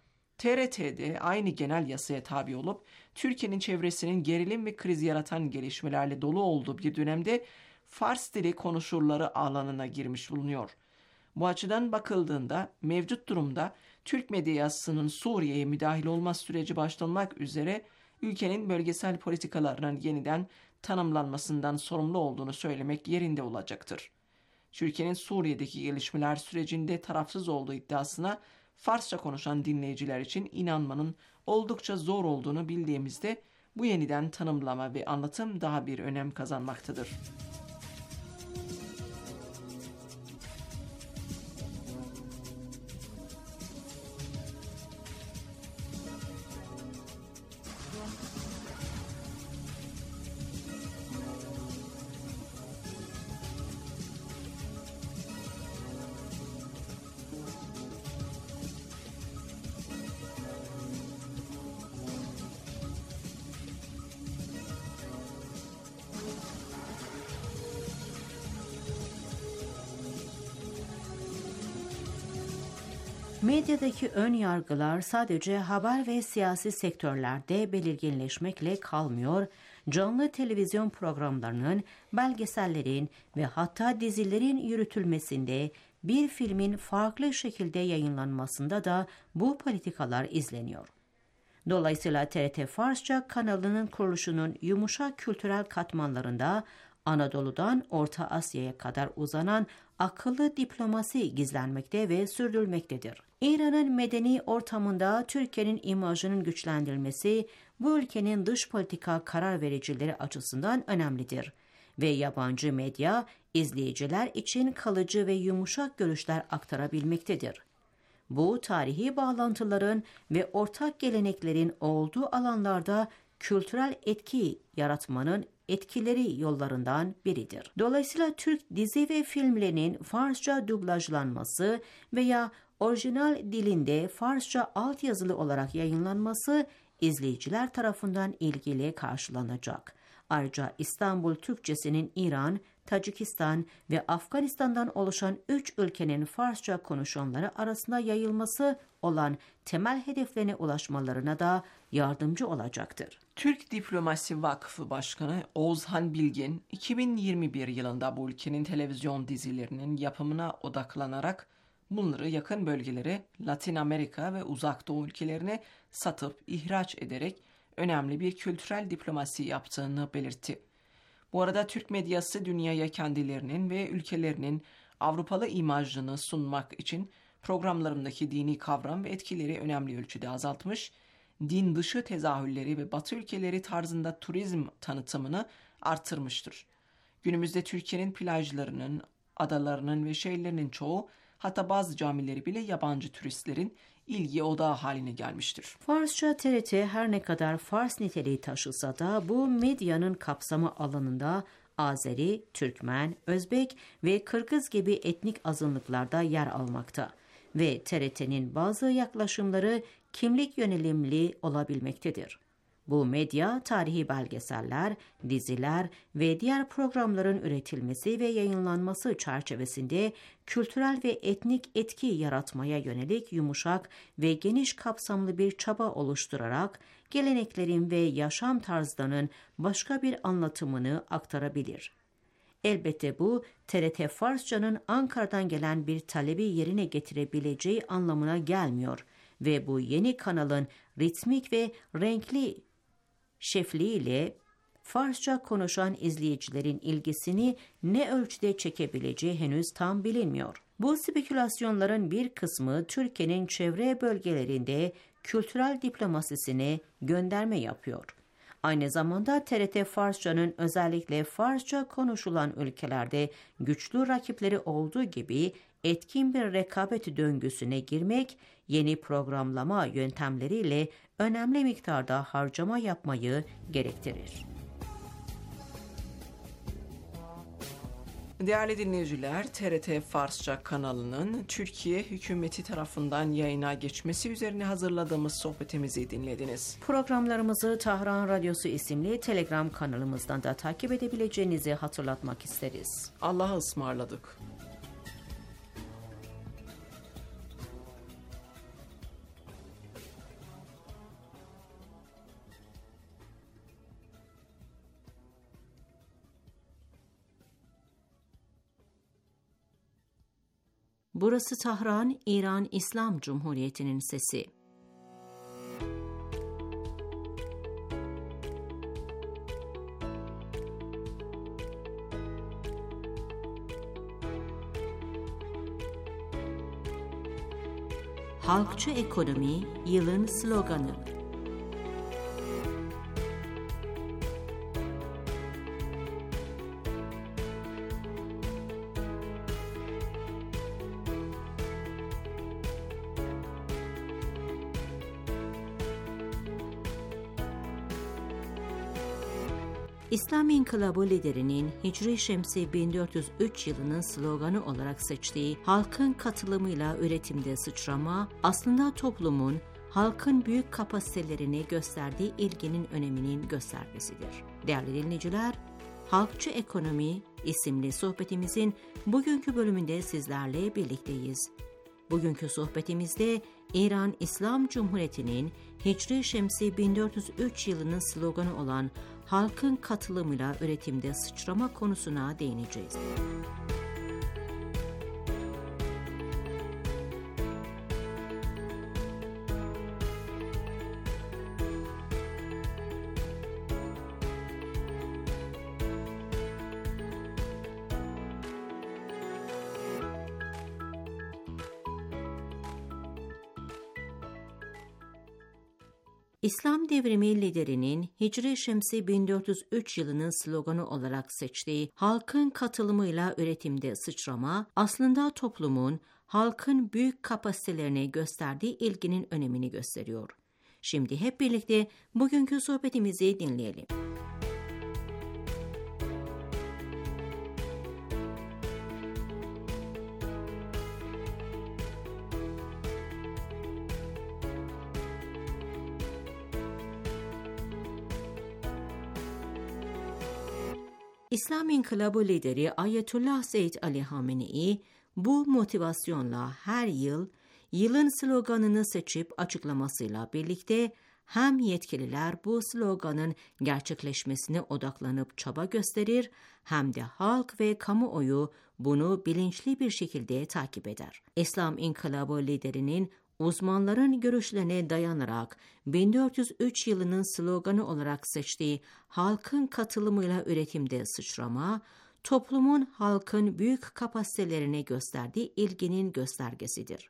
T R T'de aynı genel yasaya tabi olup Türkiye'nin çevresinin gerilim ve kriz yaratan gelişmelerle dolu olduğu bir dönemde Fars dili konuşurları alanına girmiş bulunuyor. Bu açıdan bakıldığında mevcut durumda Türk medyasının Suriye'ye müdahil olma süreci başlanmak üzere ülkenin bölgesel politikalarının yeniden tanımlanmasından sorumlu olduğunu söylemek yerinde olacaktır. Türkiye'nin Suriye'deki gelişmeler sürecinde tarafsız olduğu iddiasına Farsça konuşan dinleyiciler için inanmanın oldukça zor olduğunu bildiğimizde bu yeniden tanımlama ve anlatım daha bir önem kazanmaktadır. Medyadaki ön yargılar sadece haber ve siyasi sektörlerde belirginleşmekle kalmıyor, canlı televizyon programlarının, belgesellerin ve hatta dizilerin yürütülmesinde, bir filmin farklı şekilde yayınlanmasında da bu politikalar izleniyor. Dolayısıyla T R T Farsça kanalının kuruluşunun yumuşak kültürel katmanlarında Anadolu'dan Orta Asya'ya kadar uzanan akıllı diplomasi gizlenmekte ve sürdürülmektedir. İran'ın medeni ortamında Türkiye'nin imajının güçlendirilmesi bu ülkenin dış politika karar vericileri açısından önemlidir ve yabancı medya izleyiciler için kalıcı ve yumuşak görüşler aktarabilmektedir. Bu tarihi bağlantıların ve ortak geleneklerin olduğu alanlarda kültürel etki yaratmanın etkileri yollarından biridir. Dolayısıyla Türk dizi ve filmlerinin Farsça dublajlanması veya orijinal dilinde Farsça altyazılı olarak yayınlanması izleyiciler tarafından ilgiyle karşılanacak. Ayrıca İstanbul Türkçesinin İran, Tacikistan ve Afganistan'dan oluşan üç ülkenin Farsça konuşanları arasında yayılması olan temel hedeflerine ulaşmalarına da yardımcı olacaktır. Türk Diplomasi Vakfı Başkanı Oğuzhan Bilgin, iki bin yirmi bir yılında bu ülkenin televizyon dizilerinin yapımına odaklanarak bunları yakın bölgelere, Latin Amerika ve Uzak Doğu ülkelerine satıp ihraç ederek önemli bir kültürel diplomasi yaptığını belirtti. Bu arada Türk medyası dünyaya kendilerinin ve ülkelerinin Avrupalı imajını sunmak için programlarındaki dini kavram ve etkileri önemli ölçüde azaltmış, din dışı tezahürleri ve Batı ülkeleri tarzında turizm tanıtımını artırmıştır. Günümüzde Türkiye'nin plajlarının, adalarının ve şehirlerinin çoğu, hatta bazı camileri bile yabancı turistlerin ilgi odağı haline gelmiştir. Farsça T R T her ne kadar Fars niteliği taşısa da bu medyanın kapsamı alanında Azeri, Türkmen, Özbek ve Kırgız gibi etnik azınlıklarda yer almakta ve T R T'nin bazı yaklaşımları kimlik yönelimli olabilmektedir. Bu medya, tarihi belgeseller, diziler ve diğer programların üretilmesi ve yayınlanması çerçevesinde kültürel ve etnik etki yaratmaya yönelik yumuşak ve geniş kapsamlı bir çaba oluşturarak geleneklerin ve yaşam tarzlarının başka bir anlatımını aktarabilir. Elbette bu, T R T Farsça'nın Ankara'dan gelen bir talebi yerine getirebileceği anlamına gelmiyor ve bu yeni kanalın ritmik ve renkli şefliğiyle Farsça konuşan izleyicilerin ilgisini ne ölçüde çekebileceği henüz tam bilinmiyor. Bu spekülasyonların bir kısmı Türkiye'nin çevre bölgelerinde kültürel diplomasisine gönderme yapıyor. Aynı zamanda T R T Farsça'nın özellikle Farsça konuşulan ülkelerde güçlü rakipleri olduğu gibi etkin bir rekabet döngüsüne girmek, yeni programlama yöntemleriyle önemli miktarda harcama yapmayı gerektirir. Değerli dinleyiciler, T R T Farsça kanalının Türkiye hükümeti tarafından yayına geçmesi üzerine hazırladığımız sohbetimizi dinlediniz. Programlarımızı Tahran Radyosu isimli Telegram kanalımızdan da takip edebileceğinizi hatırlatmak isteriz. Allah'a ısmarladık. Burası Tahran, İran İslam Cumhuriyeti'nin sesi. Halkçı ekonomi yılın sloganı. İslam İnkılabı liderinin Hicri Şemsi bin dört yüz üç yılının sloganı olarak seçtiği halkın katılımıyla üretimde sıçrama, aslında toplumun halkın büyük kapasitelerine gösterdiği ilginin öneminin göstergesidir. Değerli dinleyiciler, Halkçı Ekonomi isimli sohbetimizin bugünkü bölümünde sizlerle birlikteyiz. Bugünkü sohbetimizde İran İslam Cumhuriyeti'nin Hicri Şemsi bin dört yüz üç yılının sloganı olan halkın katılımıyla üretimde sıçrama konusuna değineceğiz. İslam devrimi liderinin Hicri Şemsi bin dört yüz üç yılının sloganı olarak seçtiği halkın katılımıyla üretimde sıçrama, aslında toplumun, halkın büyük kapasitelerine gösterdiği ilginin önemini gösteriyor. Şimdi hep birlikte bugünkü sohbetimizi dinleyelim. İslam İnkılabı lideri Ayetullah Seyyid Ali Hamenei bu motivasyonla her yıl yılın sloganını seçip açıklamasıyla birlikte hem yetkililer bu sloganın gerçekleşmesine odaklanıp çaba gösterir hem de halk ve kamuoyu bunu bilinçli bir şekilde takip eder. İslam İnkılabı liderinin uzmanların görüşlerine dayanarak bin dört yüz üç yılının sloganı olarak seçtiği halkın katılımıyla üretimde sıçrama, toplumun halkın büyük kapasitelerine gösterdiği ilginin göstergesidir.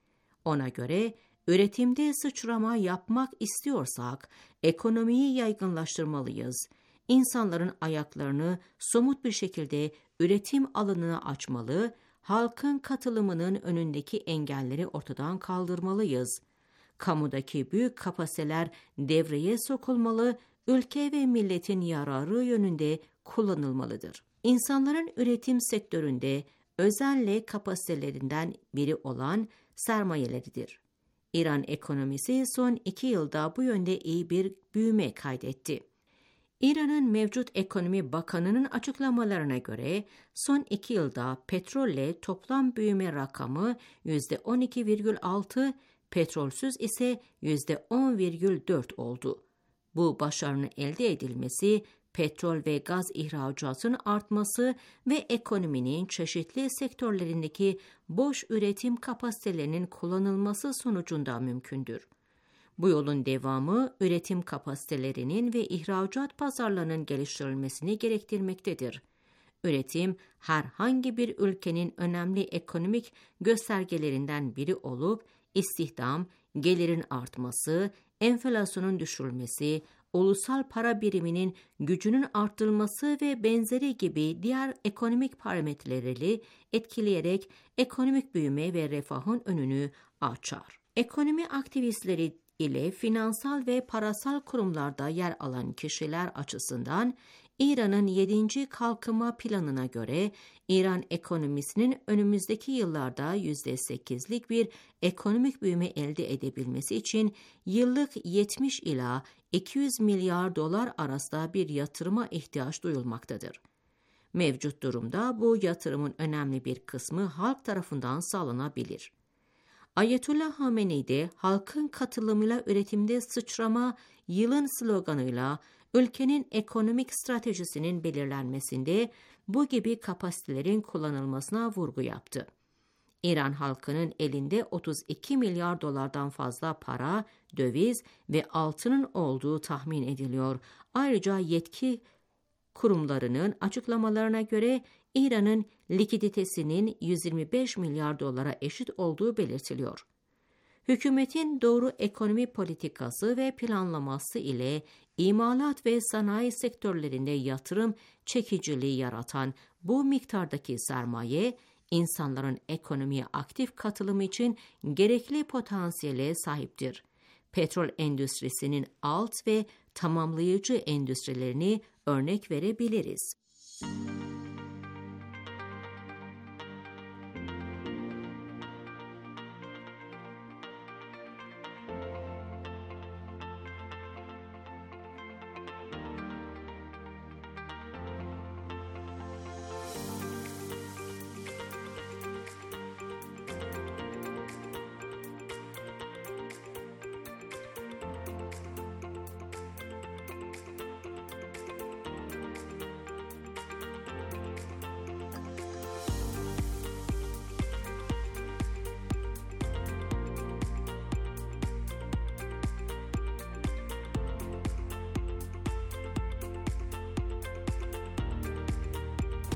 Ona göre üretimde sıçrama yapmak istiyorsak ekonomiyi yaygınlaştırmalıyız. İnsanların ayaklarını somut bir şekilde üretim alanına açmalı, halkın katılımının önündeki engelleri ortadan kaldırmalıyız. Kamudaki büyük kapasiteler devreye sokulmalı, ülke ve milletin yararı yönünde kullanılmalıdır. İnsanların üretim sektöründe özenle kapasitelerinden biri olan sermayeleridir. İran ekonomisi son iki yılda bu yönde iyi bir büyüme kaydetti. İran'ın mevcut ekonomi bakanının açıklamalarına göre son iki yılda petrolle toplam büyüme rakamı yüzde on iki virgül altı, petrolsüz ise yüzde on virgül dört oldu. Bu başarının elde edilmesi, petrol ve gaz ihracatının artması ve ekonominin çeşitli sektörlerindeki boş üretim kapasitelerinin kullanılması sonucunda mümkündür. Bu yolun devamı üretim kapasitelerinin ve ihracat pazarlarının geliştirilmesini gerektirmektedir. Üretim, herhangi bir ülkenin önemli ekonomik göstergelerinden biri olup, istihdam, gelirin artması, enflasyonun düşürülmesi, ulusal para biriminin gücünün arttırılması ve benzeri gibi diğer ekonomik parametreleri etkileyerek ekonomik büyüme ve refahın önünü açar. Ekonomi aktivistleri ile finansal ve parasal kurumlarda yer alan kişiler açısından İran'ın yedinci kalkınma planına göre İran ekonomisinin önümüzdeki yıllarda yüzde sekizlik bir ekonomik büyüme elde edebilmesi için yıllık yetmiş ila iki yüz milyar dolar arasında bir yatırıma ihtiyaç duyulmaktadır. Mevcut durumda bu yatırımın önemli bir kısmı halk tarafından sağlanabilir. Ayetullah Hamenei de halkın katılımıyla üretimde sıçrama yılın sloganıyla ülkenin ekonomik stratejisinin belirlenmesinde bu gibi kapasitelerin kullanılmasına vurgu yaptı. İran halkının elinde otuz iki milyar dolardan fazla para, döviz ve altının olduğu tahmin ediliyor. Ayrıca yetki kurumlarının açıklamalarına göre İran'ın likiditesinin yüz yirmi beş milyar dolara eşit olduğu belirtiliyor. Hükümetin doğru ekonomi politikası ve planlaması ile imalat ve sanayi sektörlerinde yatırım çekiciliği yaratan bu miktardaki sermaye, insanların ekonomiye aktif katılımı için gerekli potansiyele sahiptir. Petrol endüstrisinin alt ve tamamlayıcı endüstrilerini örnek verebiliriz.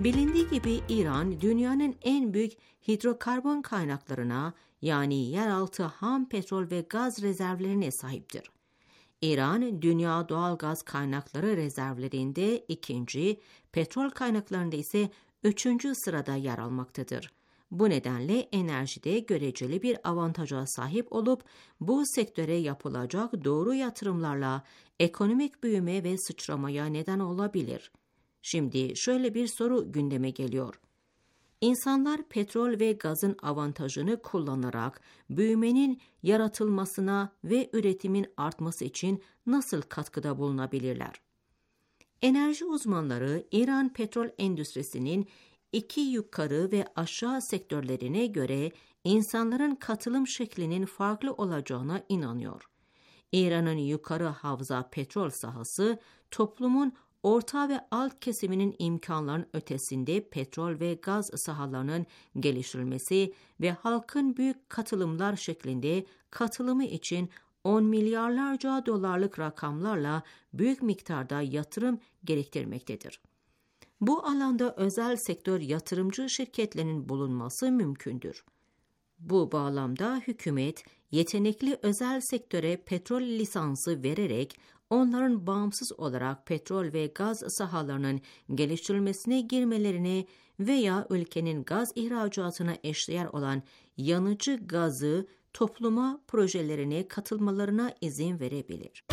Bilindiği gibi İran, dünyanın en büyük hidrokarbon kaynaklarına yani yeraltı ham petrol ve gaz rezervlerine sahiptir. İran, dünya doğal gaz kaynakları rezervlerinde ikinci, petrol kaynaklarında ise üçüncü sırada yer almaktadır. Bu nedenle enerjide göreceli bir avantaja sahip olup bu sektöre yapılacak doğru yatırımlarla ekonomik büyüme ve sıçramaya neden olabilir. Şimdi şöyle bir soru gündeme geliyor. İnsanlar petrol ve gazın avantajını kullanarak büyümenin yaratılmasına ve üretimin artması için nasıl katkıda bulunabilirler? Enerji uzmanları İran petrol endüstrisinin iki yukarı ve aşağı sektörlerine göre insanların katılım şeklinin farklı olacağına inanıyor. İran'ın yukarı havza petrol sahası toplumun orta ve alt kesiminin imkanlarının ötesinde petrol ve gaz sahalarının geliştirilmesi ve halkın büyük katılımlar şeklinde katılımı için on milyarlarca dolarlık rakamlarla büyük miktarda yatırım gerektirmektedir. Bu alanda özel sektör yatırımcı şirketlerinin bulunması mümkündür. Bu bağlamda hükümet yetenekli özel sektöre petrol lisansı vererek onların bağımsız olarak petrol ve gaz sahalarının geliştirilmesine girmelerine veya ülkenin gaz ihracatına eşdeğer olan yanıcı gazı topluma projelerine katılmalarına izin verebilir.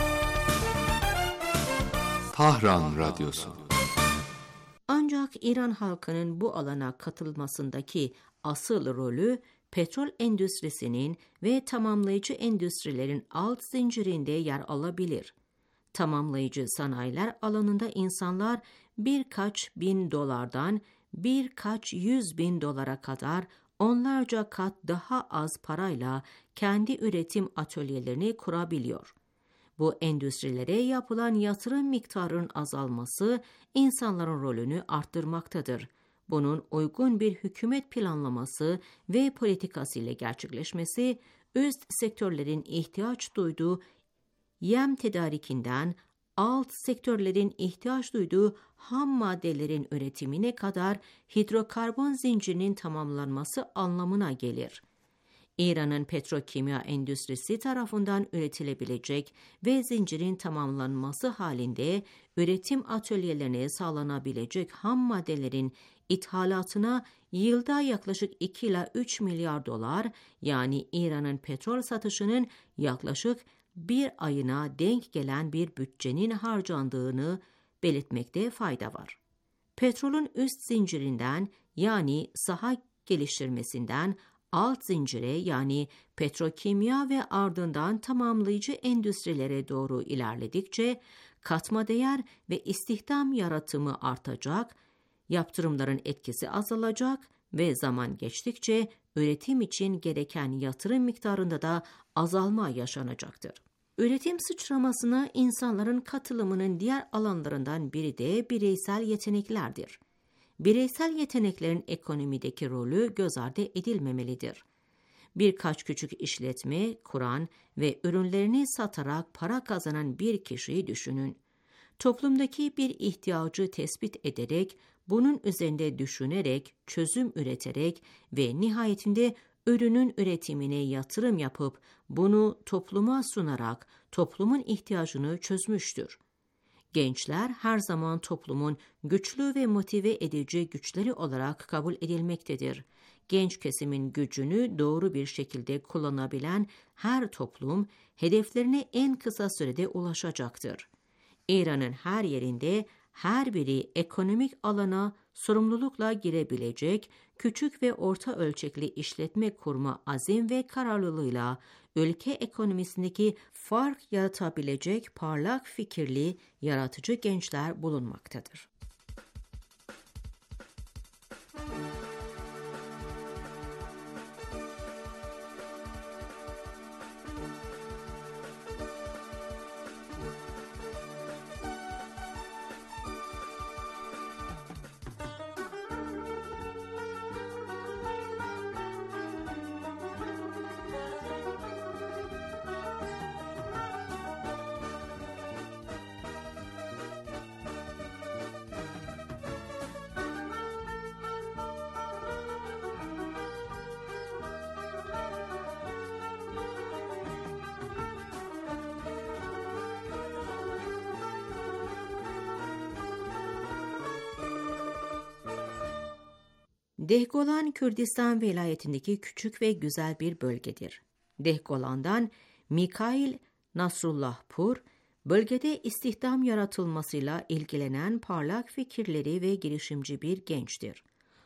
Tahran Radyosu. Ancak İran halkının bu alana katılmasındaki asıl rolü petrol endüstrisinin ve tamamlayıcı endüstrilerin alt zincirinde yer alabilir. Tamamlayıcı sanayiler alanında insanlar birkaç bin dolardan birkaç yüz bin dolara kadar onlarca kat daha az parayla kendi üretim atölyelerini kurabiliyor. Bu endüstrilere yapılan yatırım miktarının azalması insanların rolünü arttırmaktadır. Bunun uygun bir hükümet planlaması ve politikası ile gerçekleşmesi, üst sektörlerin ihtiyaç duyduğu yem tedarikinden alt sektörlerin ihtiyaç duyduğu ham maddelerin üretimine kadar hidrokarbon zincirinin tamamlanması anlamına gelir. İran'ın petrokimya endüstrisi tarafından üretilebilecek ve zincirin tamamlanması halinde üretim atölyelerine sağlanabilecek ham maddelerin ithalatına yılda yaklaşık iki ila üç milyar dolar, yani İran'ın petrol satışının yaklaşık bir ayına denk gelen bir bütçenin harcandığını belirtmekte fayda var. Petrolün üst zincirinden yani saha geliştirmesinden alt zincire yani petrokimya ve ardından tamamlayıcı endüstrilere doğru ilerledikçe katma değer ve istihdam yaratımı artacak, yaptırımların etkisi azalacak ve zaman geçtikçe üretim için gereken yatırım miktarında da azalma yaşanacaktır. Üretim sıçramasına insanların katılımının diğer alanlarından biri de bireysel yeteneklerdir. Bireysel yeteneklerin ekonomideki rolü göz ardı edilmemelidir. Birkaç küçük işletme kuran ve ürünlerini satarak para kazanan bir kişiyi düşünün. Toplumdaki bir ihtiyacı tespit ederek, bunun üzerinde düşünerek, çözüm üreterek ve nihayetinde ürünün üretimine yatırım yapıp bunu topluma sunarak toplumun ihtiyacını çözmüştür. Gençler her zaman toplumun güçlü ve motive edici güçleri olarak kabul edilmektedir. Genç kesimin gücünü doğru bir şekilde kullanabilen her toplum hedeflerine en kısa sürede ulaşacaktır. İran'ın her yerinde her biri ekonomik alana sorumlulukla girebilecek, küçük ve orta ölçekli işletme kurma azim ve kararlılığıyla ülke ekonomisindeki fark yaratabilecek parlak fikirli, yaratıcı gençler bulunmaktadır. Dehgolan, Kürdistan vilayetindeki küçük ve güzel bir bölgedir. Dehgolan'dan Mikhail Nasrullahpur, bölgede istihdam yaratılmasıyla ilgilenen parlak fikirleri ve girişimci bir gençtir.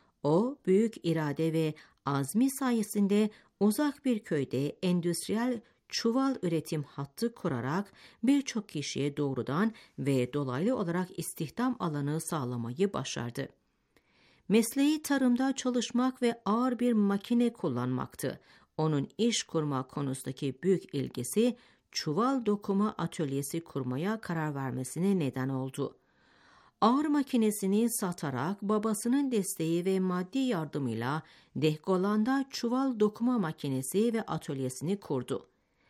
O, büyük irade ve azmi sayesinde uzak bir köyde endüstriyel çuval üretim hattı kurarak birçok kişiye doğrudan ve dolaylı olarak istihdam alanı sağlamayı başardı. Mesleği tarımda çalışmak ve ağır bir makine kullanmaktı. Onun iş kurma konusundaki büyük ilgisi, çuval dokuma atölyesi kurmaya karar vermesine neden oldu. Ağır makinesini satarak babasının desteği ve maddi yardımıyla Dehgolan'da çuval dokuma makinesi ve atölyesini kurdu.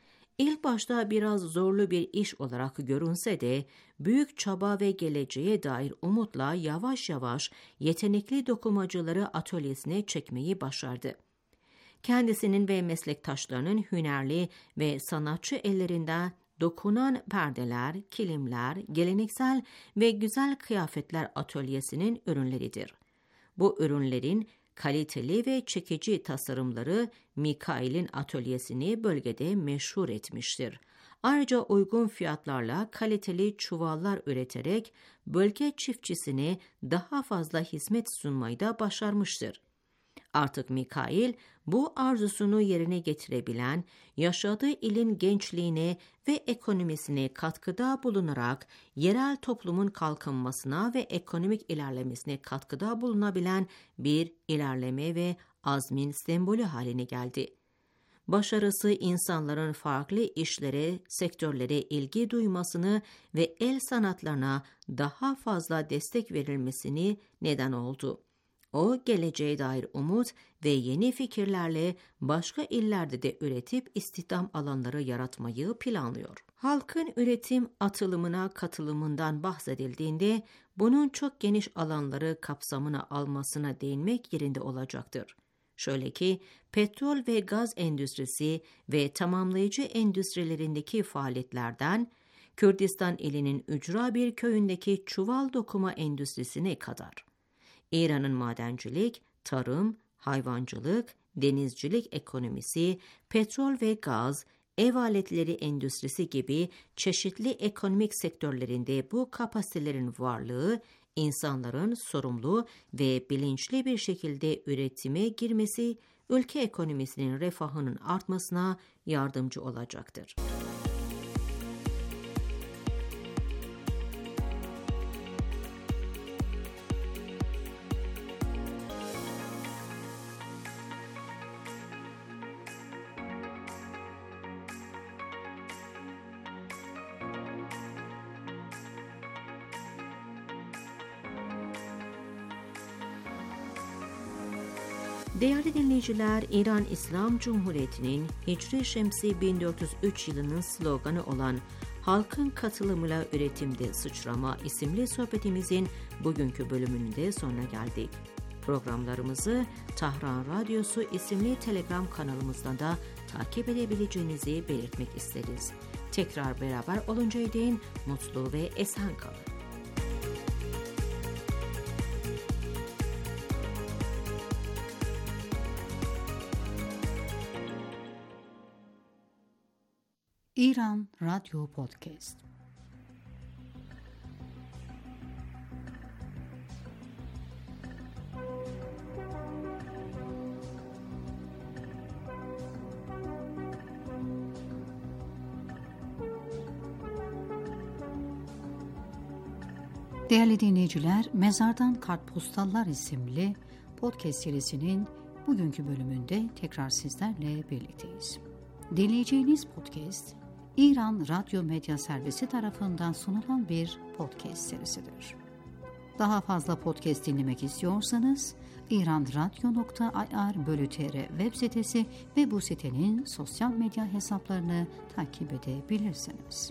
İlk başta biraz zorlu bir iş olarak görünse de büyük çaba ve geleceğe dair umutla yavaş yavaş yetenekli dokumacıları atölyesine çekmeyi başardı. Kendisinin ve meslektaşlarının hünerli ve sanatçı ellerinden dokunan perdeler, kilimler, geleneksel ve güzel kıyafetler atölyesinin ürünleridir. Bu ürünlerin kaliteli ve çekici tasarımları Mikhail'in atölyesini bölgede meşhur etmiştir. Ayrıca uygun fiyatlarla kaliteli çuvallar üreterek bölge çiftçisine daha fazla hizmet sunmayı da başarmıştır. Artık Mikhail, bu arzusunu yerine getirebilen, yaşadığı ilin gençliğine ve ekonomisine katkıda bulunarak yerel toplumun kalkınmasına ve ekonomik ilerlemesine katkıda bulunabilen bir ilerleme ve azmin sembolü haline geldi. Başarısı insanların farklı işlere, sektörlere ilgi duymasını ve el sanatlarına daha fazla destek verilmesini neden oldu. O, geleceğe dair umut ve yeni fikirlerle başka illerde de üretip istihdam alanları yaratmayı planlıyor. Halkın üretim atılımına katılımından bahsedildiğinde bunun çok geniş alanları kapsamına almasına değinmek yerinde olacaktır. Şöyle ki, petrol ve gaz endüstrisi ve tamamlayıcı endüstrilerindeki faaliyetlerden Kürdistan ilinin ücra bir köyündeki çuval dokuma endüstrisine kadar, İran'ın madencilik, tarım, hayvancılık, denizcilik ekonomisi, petrol ve gaz, ev aletleri endüstrisi gibi çeşitli ekonomik sektörlerinde bu kapasitelerin varlığı, insanların sorumlu ve bilinçli bir şekilde üretime girmesi, ülke ekonomisinin refahının artmasına yardımcı olacaktır. Değerli dinleyiciler, İran İslam Cumhuriyeti'nin Hicri Şemsi bin dört yüz üç yılının sloganı olan "Halkın katılımıyla üretimde sıçrama" isimli sohbetimizin bugünkü bölümünde sonuna geldik. Programlarımızı Tahran Radyosu isimli Telegram kanalımızdan da takip edebileceğinizi belirtmek isteriz. Tekrar beraber oluncaya değin mutlu ve esen kalın. İran Radyo Podcast. Değerli dinleyiciler, Mezardan Kartpostallar isimli podcast serisinin bugünkü bölümünde tekrar sizlerle birlikteyiz. Dinleyeceğiniz podcast, İran Radyo Medya Servisi tarafından sunulan bir podcast serisidir. Daha fazla podcast dinlemek istiyorsanız, iranradyo nokta ir bölü tr web sitesi ve bu sitenin sosyal medya hesaplarını takip edebilirsiniz.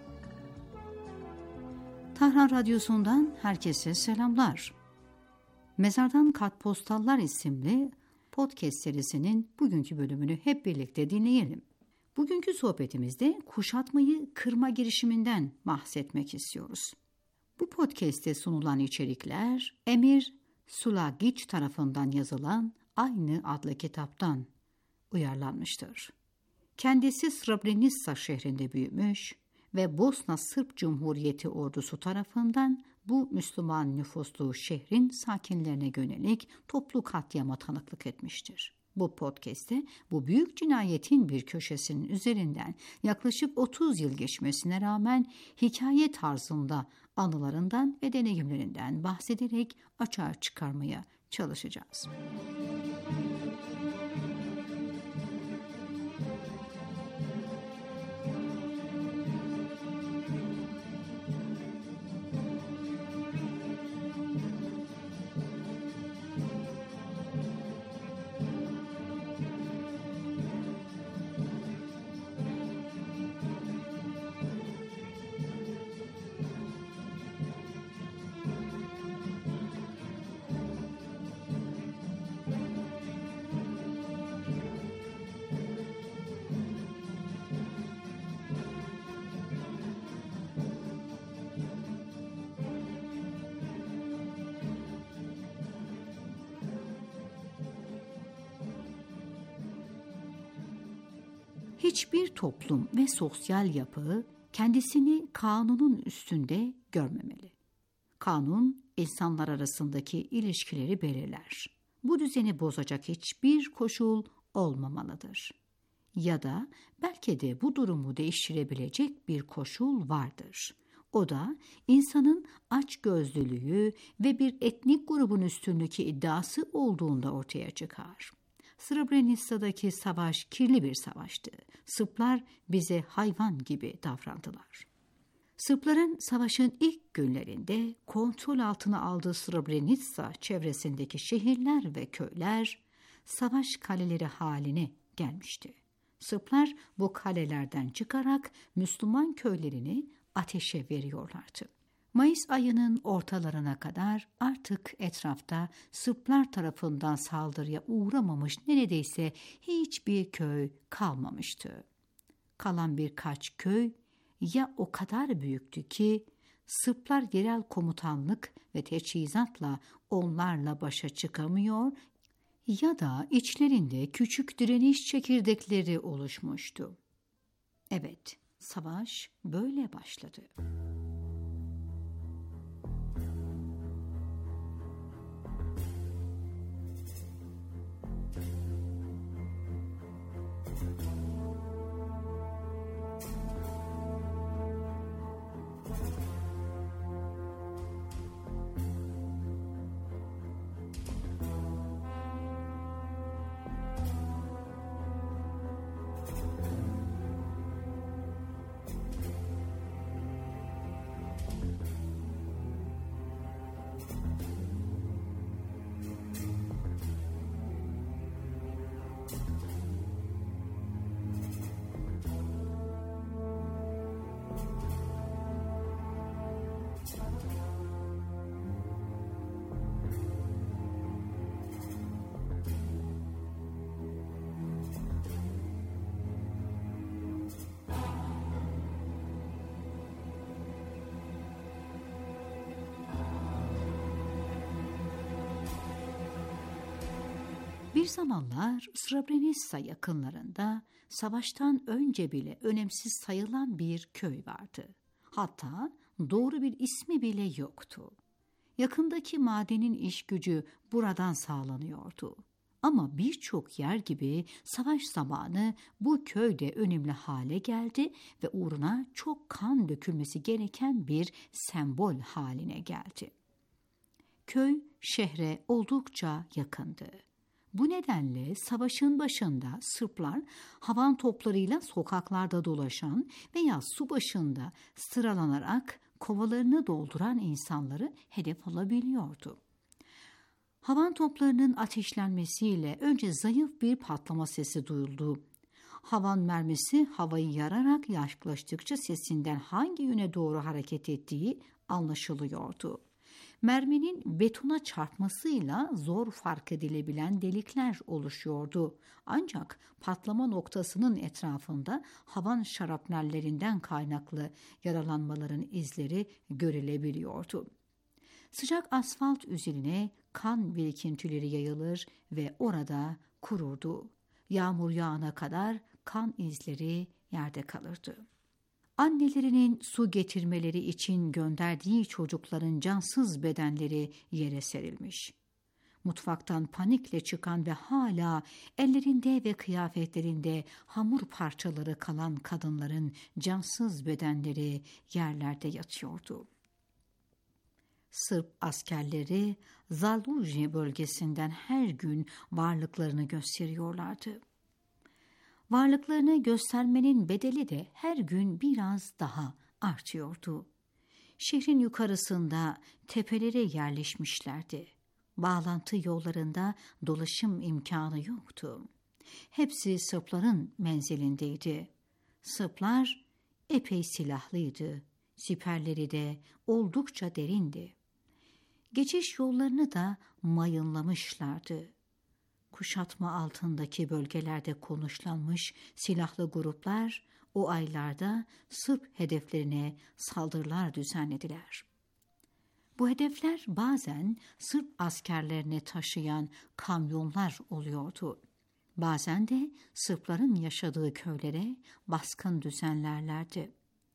Tahran Radyosu'ndan herkese selamlar. Mezardan Kartpostallar isimli podcast serisinin bugünkü bölümünü hep birlikte dinleyelim. Bugünkü sohbetimizde kuşatmayı kırma girişiminden bahsetmek istiyoruz. Bu podcast'te sunulan içerikler Emir Sulagiç tarafından yazılan aynı adlı kitaptan uyarlanmıştır. Kendisi Srebrenica şehrinde büyümüş ve Bosna Sırp Cumhuriyeti ordusu tarafından bu Müslüman nüfuslu şehrin sakinlerine yönelik toplu katliama tanıklık etmiştir. Bu podcast'te bu büyük cinayetin bir köşesinin üzerinden yaklaşık otuz yıl geçmesine rağmen hikaye tarzında anılarından ve deneyimlerinden bahsederek açığa çıkarmaya çalışacağız. Hiçbir toplum ve sosyal yapı kendisini kanunun üstünde görmemeli. Kanun, insanlar arasındaki ilişkileri belirler. Bu düzeni bozacak hiçbir koşul olmamalıdır. Ya da belki de bu durumu değiştirebilecek bir koşul vardır. O da insanın açgözlülüğü ve bir etnik grubun üstünlüğü iddiası olduğunda ortaya çıkar. Srebrenica'daki savaş kirli bir savaştı. Sırplar bize hayvan gibi davrandılar. Sırpların savaşın ilk günlerinde kontrol altına aldığı Srebrenica çevresindeki şehirler ve köyler savaş kaleleri haline gelmişti. Sırplar bu kalelerden çıkarak Müslüman köylerini ateşe veriyorlardı. Mayıs ayının ortalarına kadar artık etrafta Sırplar tarafından saldırıya uğramamış neredeyse hiçbir köy kalmamıştı. Kalan birkaç köy ya o kadar büyüktü ki Sırplar yerel komutanlık ve teçhizatla onlarla başa çıkamıyor ya da içlerinde küçük direniş çekirdekleri oluşmuştu. Evet, savaş böyle başladı. Bir zamanlar Srebrenica yakınlarında savaştan önce bile önemsiz sayılan bir köy vardı. Hatta doğru bir ismi bile yoktu. Yakındaki madenin iş gücü buradan sağlanıyordu. Ama birçok yer gibi savaş zamanı bu köy de önemli hale geldi ve uğruna çok kan dökülmesi gereken bir sembol haline geldi. Köy şehre oldukça yakındı. Bu nedenle savaşın başında Sırplar havan toplarıyla sokaklarda dolaşan veya su başında sıralanarak kovalarını dolduran insanları hedef alabiliyordu. Havan toplarının ateşlenmesiyle önce zayıf bir patlama sesi duyuldu. Havan mermisi havayı yararak yaklaştıkça sesinden hangi yöne doğru hareket ettiği anlaşılıyordu. Merminin betona çarpmasıyla zor fark edilebilen delikler oluşuyordu. Ancak patlama noktasının etrafında havan şarapnellerinden kaynaklı yaralanmaların izleri görülebiliyordu. Sıcak asfalt üzerine kan birikintileri yayılır ve orada kururdu. Yağmur yağana kadar kan izleri yerde kalırdı. Annelerinin su getirmeleri için gönderdiği çocukların cansız bedenleri yere serilmiş. Mutfaktan panikle çıkan ve hala ellerinde ve kıyafetlerinde hamur parçaları kalan kadınların cansız bedenleri yerlerde yatıyordu. Sırp askerleri Zaluje bölgesinden her gün varlıklarını gösteriyorlardı. Varlıklarını göstermenin bedeli de her gün biraz daha artıyordu. Şehrin yukarısında tepelere yerleşmişlerdi. Bağlantı yollarında dolaşım imkanı yoktu. Hepsi Sırpların menzilindeydi. Sırplar epey silahlıydı. Siperleri de oldukça derindi. Geçiş yollarını da mayınlamışlardı. Kuşatma altındaki bölgelerde konuşlanmış silahlı gruplar o aylarda Sırp hedeflerine saldırılar düzenlediler. Bu hedefler bazen Sırp askerlerini taşıyan kamyonlar oluyordu. Bazen de Sırpların yaşadığı köylere baskın düzenlerlerdi.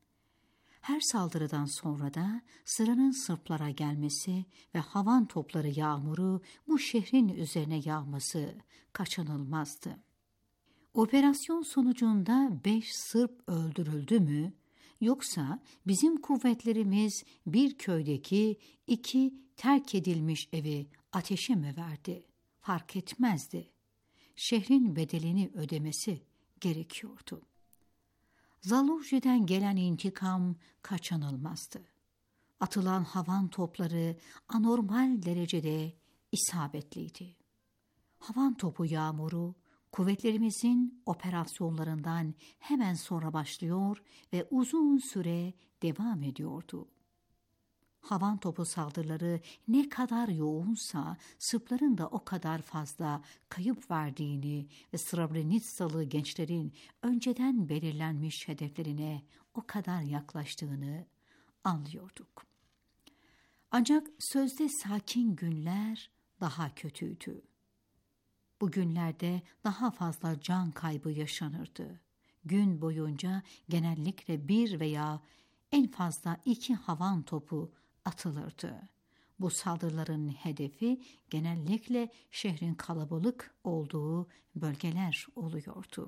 Her saldırıdan sonra da sıranın Sırplara gelmesi ve havan topları yağmuru bu şehrin üzerine yağması kaçınılmazdı. Operasyon sonucunda beş Sırp öldürüldü mü, yoksa bizim kuvvetlerimiz bir köydeki iki terk edilmiş evi ateşe mi verdi? Fark etmezdi. Şehrin bedelini ödemesi gerekiyordu. Zaluje'den gelen intikam kaçınılmazdı. Atılan havan topları anormal derecede isabetliydi. Havan topu yağmuru kuvvetlerimizin operasyonlarından hemen sonra başlıyor ve uzun süre devam ediyordu. Havan topu saldırıları ne kadar yoğunsa Sırpların da o kadar fazla kayıp verdiğini ve Srebrenitsalı gençlerin önceden belirlenmiş hedeflerine o kadar yaklaştığını anlıyorduk. Ancak sözde sakin günler daha kötüydü. Bu günlerde daha fazla can kaybı yaşanırdı. Gün boyunca genellikle bir veya en fazla iki havan topu atılırdı. Bu saldırıların hedefi genellikle şehrin kalabalık olduğu bölgeler oluyordu.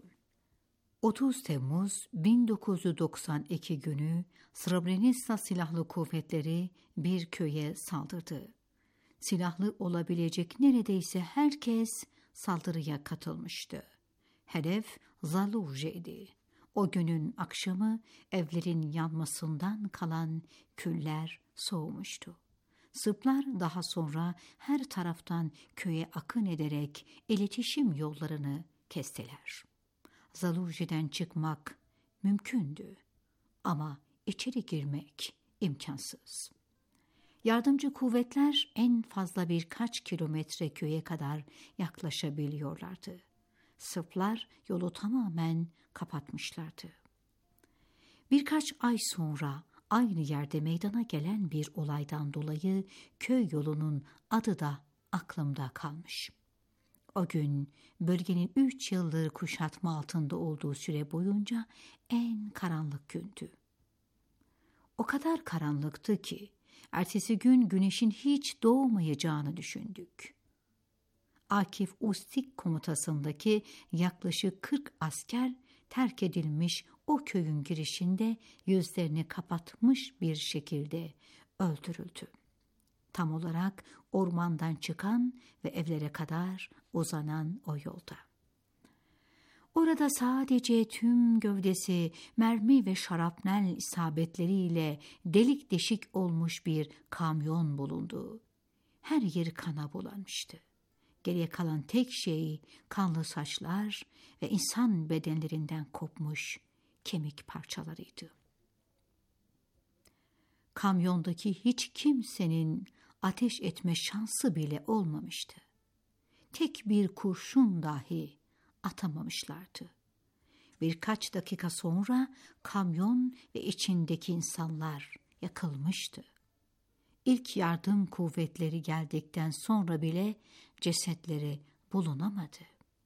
otuz Temmuz bin dokuz yüz doksan iki günü Srebrenica Silahlı Kuvvetleri bir köye saldırdı. Silahlı olabilecek neredeyse herkes saldırıya katılmıştı. Hedef Zaluje'ydi. O günün akşamı evlerin yanmasından kalan küller soğumuştu. Sırplar daha sonra her taraftan köye akın ederek iletişim yollarını kestiler. Zaluje'den çıkmak mümkündü ama içeri girmek imkansız. Yardımcı kuvvetler en fazla birkaç kilometre köye kadar yaklaşabiliyorlardı. Sırplar yolu tamamen kapatmışlardı. Birkaç ay sonra aynı yerde meydana gelen bir olaydan dolayı köy yolunun adı da aklımda kalmış. O gün bölgenin üç yıldır kuşatma altında olduğu süre boyunca en karanlık gündü. O kadar karanlıktı ki ertesi gün güneşin hiç doğmayacağını düşündük. Akif Ustik komutasındaki yaklaşık kırk asker terk edilmiş o köyün girişinde yüzlerini kapatmış bir şekilde öldürüldü. Tam olarak ormandan çıkan ve evlere kadar uzanan o yolda. Orada sadece tüm gövdesi mermi ve şarapnel isabetleriyle delik deşik olmuş bir kamyon bulundu. Her yeri kana bulanmıştı. Geriye kalan tek şey kanlı saçlar ve insan bedenlerinden kopmuş kemik parçalarıydı. Kamyondaki hiç kimsenin ateş etme şansı bile olmamıştı. Tek bir kurşun dahi atamamışlardı. Birkaç dakika sonra kamyon ve içindeki insanlar yakılmıştı. İlk yardım kuvvetleri geldikten sonra bile cesetleri bulunamadı.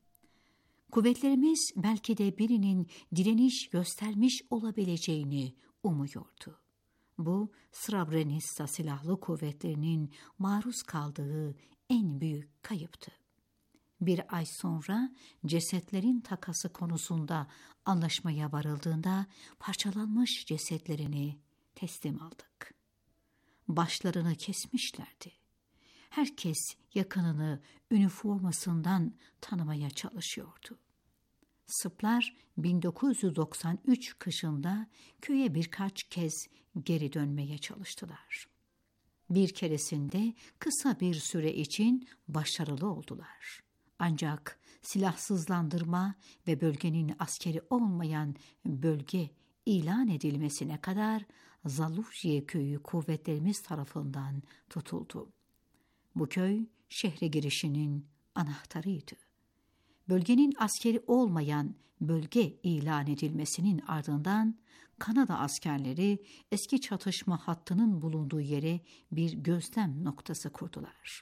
Kuvvetlerimiz belki de birinin direniş göstermiş olabileceğini umuyordu. Bu, Srebrenica silahlı kuvvetlerinin maruz kaldığı en büyük kayıptı. Bir ay sonra cesetlerin takası konusunda anlaşmaya varıldığında parçalanmış cesetlerini teslim aldık. Başlarını kesmişlerdi. Herkes yakınını üniformasından tanımaya çalışıyordu. Sırplar bin dokuz yüz doksan üç kışında köye birkaç kez geri dönmeye çalıştılar. Bir keresinde kısa bir süre için başarılı oldular. Ancak silahsızlandırma ve bölgenin askeri olmayan bölge ilan edilmesine kadar Zaluvje köyü kuvvetlerimiz tarafından tutuldu. Bu köy şehre girişinin anahtarıydı. Bölgenin askeri olmayan bölge ilan edilmesinin ardından Kanada askerleri eski çatışma hattının bulunduğu yere bir gözlem noktası kurdular.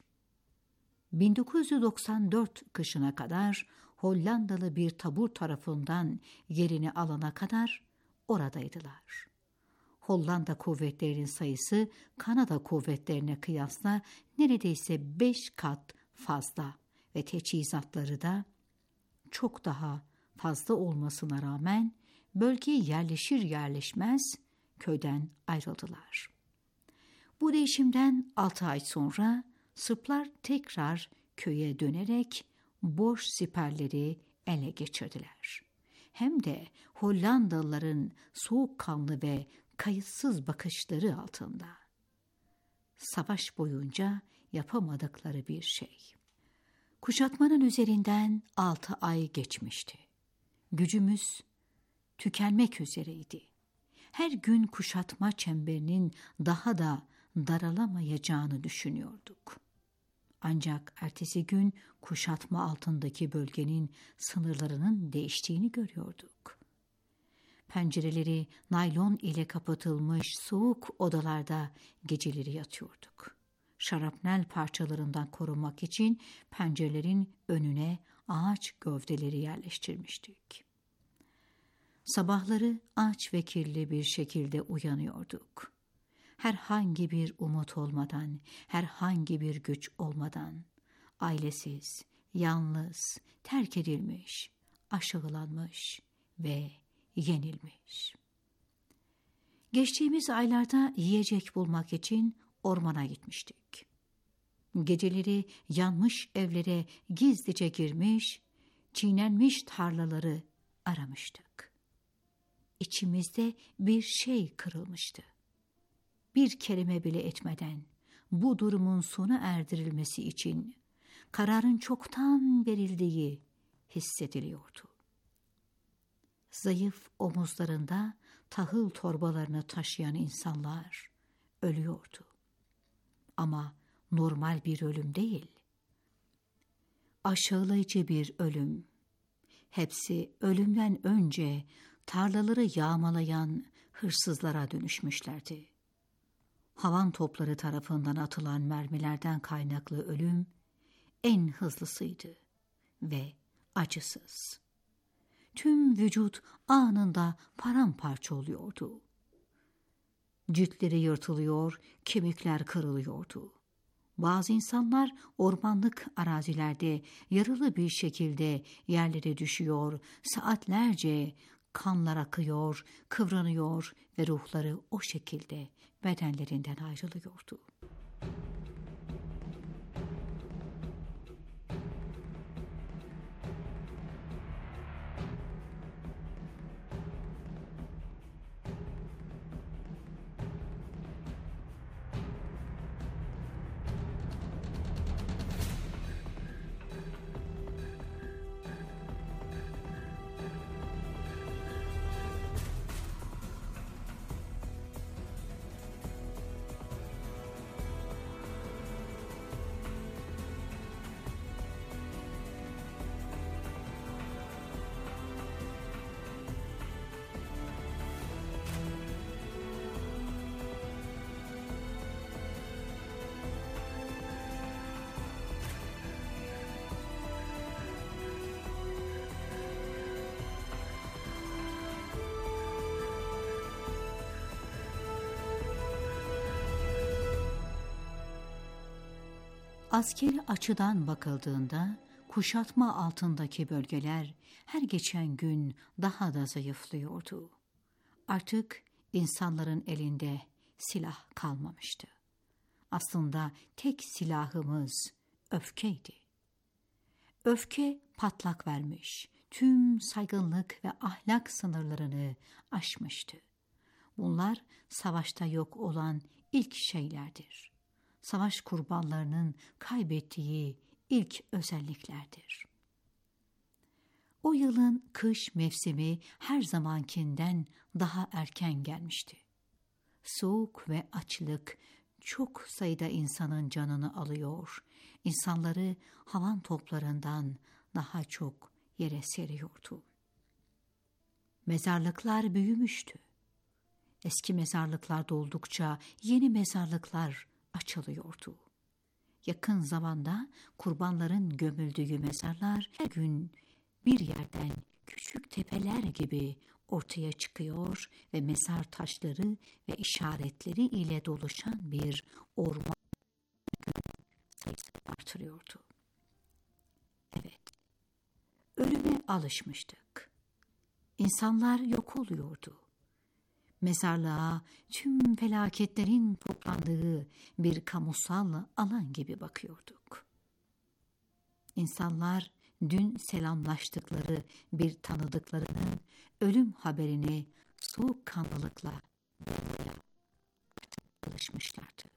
bin dokuz yüz doksan dört kışına kadar Hollandalı bir tabur tarafından yerini alana kadar oradaydılar. Hollanda kuvvetlerinin sayısı Kanada kuvvetlerine kıyasla neredeyse beş kat fazla ve teçhizatları da çok daha fazla olmasına rağmen bölgeye yerleşir yerleşmez köyden ayrıldılar. Bu değişimden altı ay sonra Sırplar tekrar köye dönerek boş siperleri ele geçirdiler. Hem de Hollandalıların soğukkanlı ve kayıtsız bakışları altında. Savaş boyunca yapamadıkları bir şey. Kuşatmanın üzerinden altı ay geçmişti. Gücümüz tükenmek üzereydi. Her gün kuşatma çemberinin daha da daralamayacağını düşünüyorduk. Ancak ertesi gün kuşatma altındaki bölgenin sınırlarının değiştiğini görüyorduk. Pencereleri naylon ile kapatılmış soğuk odalarda geceleri yatıyorduk. Şarapnel parçalarından korunmak için pencerelerin önüne ağaç gövdeleri yerleştirmiştik. Sabahları aç ve kirli bir şekilde uyanıyorduk. Herhangi bir umut olmadan, herhangi bir güç olmadan, ailesiz, yalnız, terk edilmiş, aşağılanmış ve yenilmiş. Geçtiğimiz aylarda yiyecek bulmak için ormana gitmiştik. Geceleri yanmış evlere gizlice girmiş, çiğnenmiş tarlaları aramıştık. İçimizde bir şey kırılmıştı. Bir kelime bile etmeden bu durumun sona erdirilmesi için kararın çoktan verildiği hissediliyordu. Zayıf omuzlarında tahıl torbalarını taşıyan insanlar ölüyordu. Ama normal bir ölüm değil. Aşağılayıcı bir ölüm. Hepsi ölümden önce tarlaları yağmalayan hırsızlara dönüşmüşlerdi. Havan topları tarafından atılan mermilerden kaynaklı ölüm en hızlısıydı ve acısız. Tüm vücut anında paramparça oluyordu. Ciltleri yırtılıyor, kemikler kırılıyordu. Bazı insanlar ormanlık arazilerde yaralı bir şekilde yerlere düşüyor, saatlerce kanlar akıyor, kıvranıyor ve ruhları o şekilde bedenlerinden ayrılıyordu. Askeri açıdan bakıldığında kuşatma altındaki bölgeler her geçen gün daha da zayıflıyordu. Artık insanların elinde silah kalmamıştı. Aslında tek silahımız öfkeydi. Öfke patlak vermiş, tüm saygınlık ve ahlak sınırlarını aşmıştı. Bunlar savaşta yok olan ilk şeylerdir. Savaş kurbanlarının kaybettiği ilk özelliklerdir. O yılın kış mevsimi her zamankinden daha erken gelmişti. Soğuk ve açlık çok sayıda insanın canını alıyor, insanları havan toplarından daha çok yere seriyordu. Mezarlıklar büyümüştü. Eski mezarlıklar doldukça yeni mezarlıklar açılıyordu. Yakın zamanda kurbanların gömüldüğü mezarlar her gün bir yerden küçük tepeler gibi ortaya çıkıyor ve mezar taşları ve işaretleri ile doluşan bir orman sayısı artırıyordu. Evet, ölüme alışmıştık. İnsanlar yok oluyordu. Mezarlığa tüm felaketlerin toplandığı bir kamusal alan gibi bakıyorduk. İnsanlar dün selamlaştıkları bir tanıdıklarının ölüm haberini soğukkanlılıkla vermeye alışmışlardı.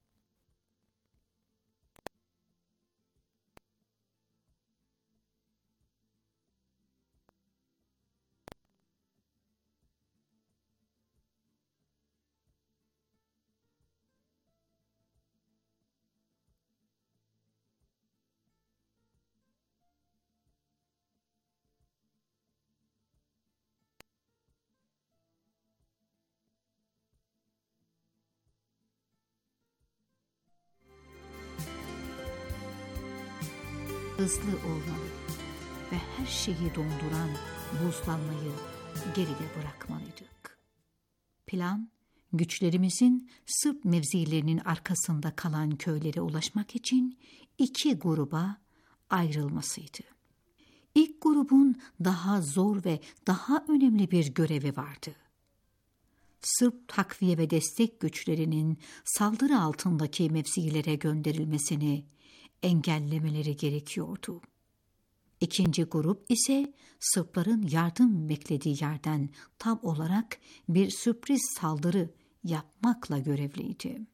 Hızlı olmalı ve her şeyi donduran buzlanmayı geride bırakmalıydık. Plan, güçlerimizin Sırp mevzilerinin arkasında kalan köylere ulaşmak için iki gruba ayrılmasıydı. İlk grubun daha zor ve daha önemli bir görevi vardı. Sırp takviye ve destek güçlerinin saldırı altındaki mevzilere gönderilmesini engellemeleri gerekiyordu. İkinci grup ise Sırpların yardım beklediği yerden tam olarak bir sürpriz saldırı yapmakla görevliydi.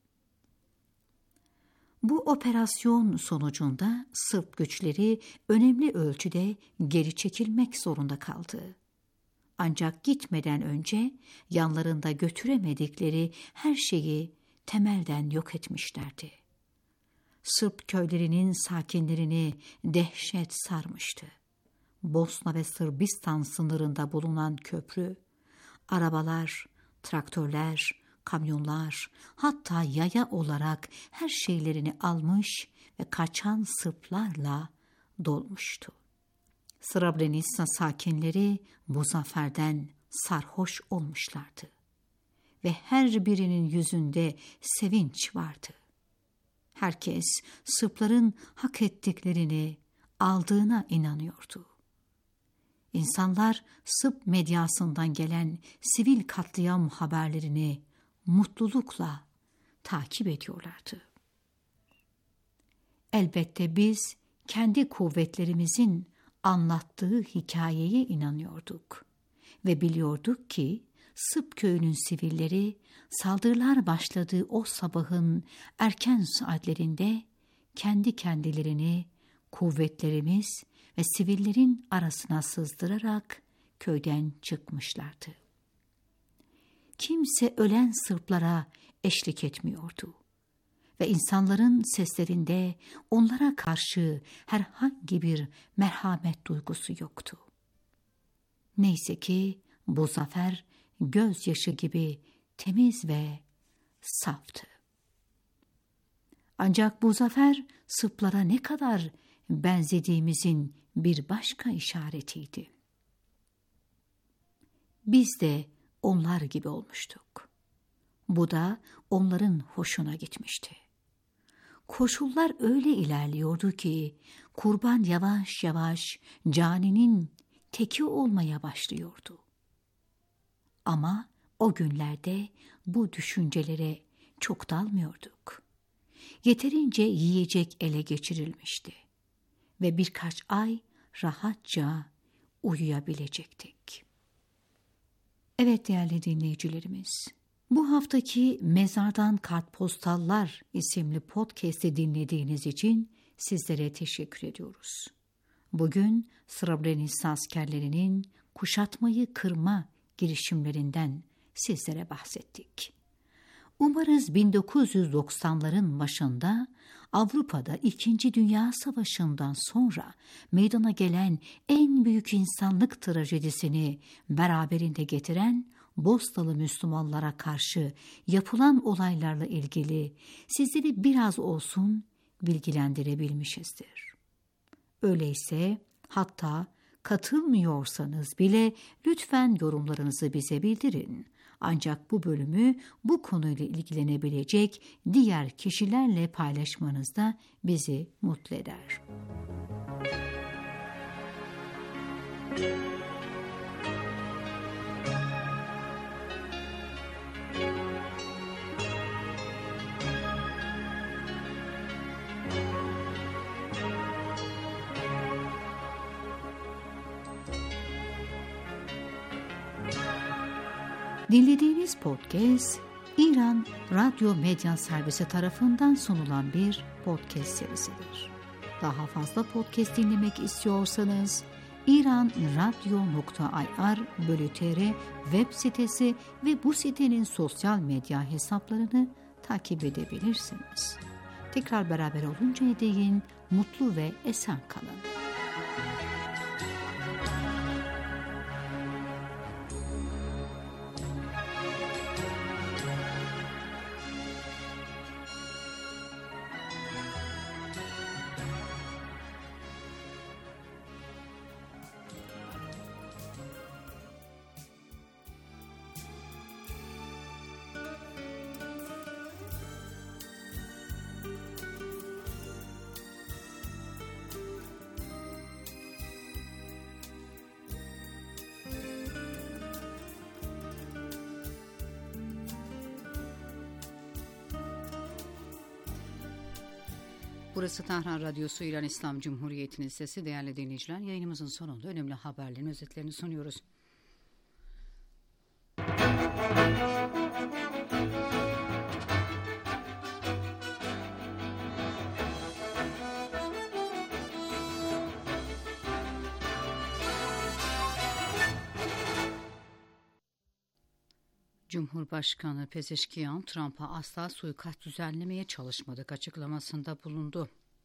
Bu operasyon sonucunda Sırp güçleri önemli ölçüde geri çekilmek zorunda kaldı. Ancak gitmeden önce yanlarında götüremedikleri her şeyi temelden yok etmişlerdi. Sırp köylerinin sakinlerini dehşet sarmıştı. Bosna ve Sırbistan sınırında bulunan köprü, arabalar, traktörler, kamyonlar, hatta yaya olarak her şeylerini almış ve kaçan Sırplarla dolmuştu. Srebrenica sakinleri bu zaferden sarhoş olmuşlardı ve her birinin yüzünde sevinç vardı. Herkes Sırpların hak ettiklerini aldığına inanıyordu. İnsanlar Sırp medyasından gelen sivil katliam haberlerini mutlulukla takip ediyorlardı. Elbette biz kendi kuvvetlerimizin anlattığı hikayeye inanıyorduk ve biliyorduk ki Sırp köyünün sivilleri saldırılar başladığı o sabahın erken saatlerinde kendi kendilerini kuvvetlerimiz ve sivillerin arasına sızdırarak köyden çıkmışlardı. Kimse ölen Sırplara eşlik etmiyordu ve insanların seslerinde onlara karşı herhangi bir merhamet duygusu yoktu. Neyse ki bu zafer gözyaşı gibi temiz ve saftı. Ancak bu zafer Sırplara ne kadar benzediğimizin bir başka işaretiydi. Biz de onlar gibi olmuştuk. Bu da onların hoşuna gitmişti. Koşullar öyle ilerliyordu ki kurban yavaş yavaş caninin teki olmaya başlıyordu. Ama o günlerde bu düşüncelere çok dalmıyorduk. Yeterince yiyecek ele geçirilmişti ve birkaç ay rahatça uyuyabilecektik. Evet değerli dinleyicilerimiz, bu haftaki Mezardan Kartpostallar isimli podcast'i dinlediğiniz için sizlere teşekkür ediyoruz. Bugün Srebrenica askerlerinin kuşatmayı kırma girişimlerinden sizlere bahsettik. Umarız bin dokuz yüz doksanların başında Avrupa'da İkinci Dünya Savaşı'ndan sonra meydana gelen en büyük insanlık trajedisini beraberinde getiren Bostalı Müslümanlara karşı yapılan olaylarla ilgili sizleri biraz olsun bilgilendirebilmişizdir. Öyleyse hatta katılmıyorsanız bile lütfen yorumlarınızı bize bildirin. Ancak bu bölümü bu konuyla ilgilenebilecek diğer kişilerle paylaşmanız da bizi mutlu eder. Dinlediğiniz podcast, İran Radyo Medya Servisi tarafından sunulan bir podcast serisidir. Daha fazla podcast dinlemek istiyorsanız, iranradyo nokta ir bölü tr web sitesi ve bu sitenin sosyal medya hesaplarını takip edebilirsiniz. Tekrar beraber oluncaya değin mutlu ve esen kalın. Burası Tahran Radyosu, İran İslam Cumhuriyeti'nin sesi. Değerli dinleyiciler, yayınımızın sonunda önemli haberlerin özetlerini sunuyoruz. Cumhurbaşkanı Pezeşkiyan, Trump'a asla suikast düzenlemeye çalışmadık açıklamasında bulundu.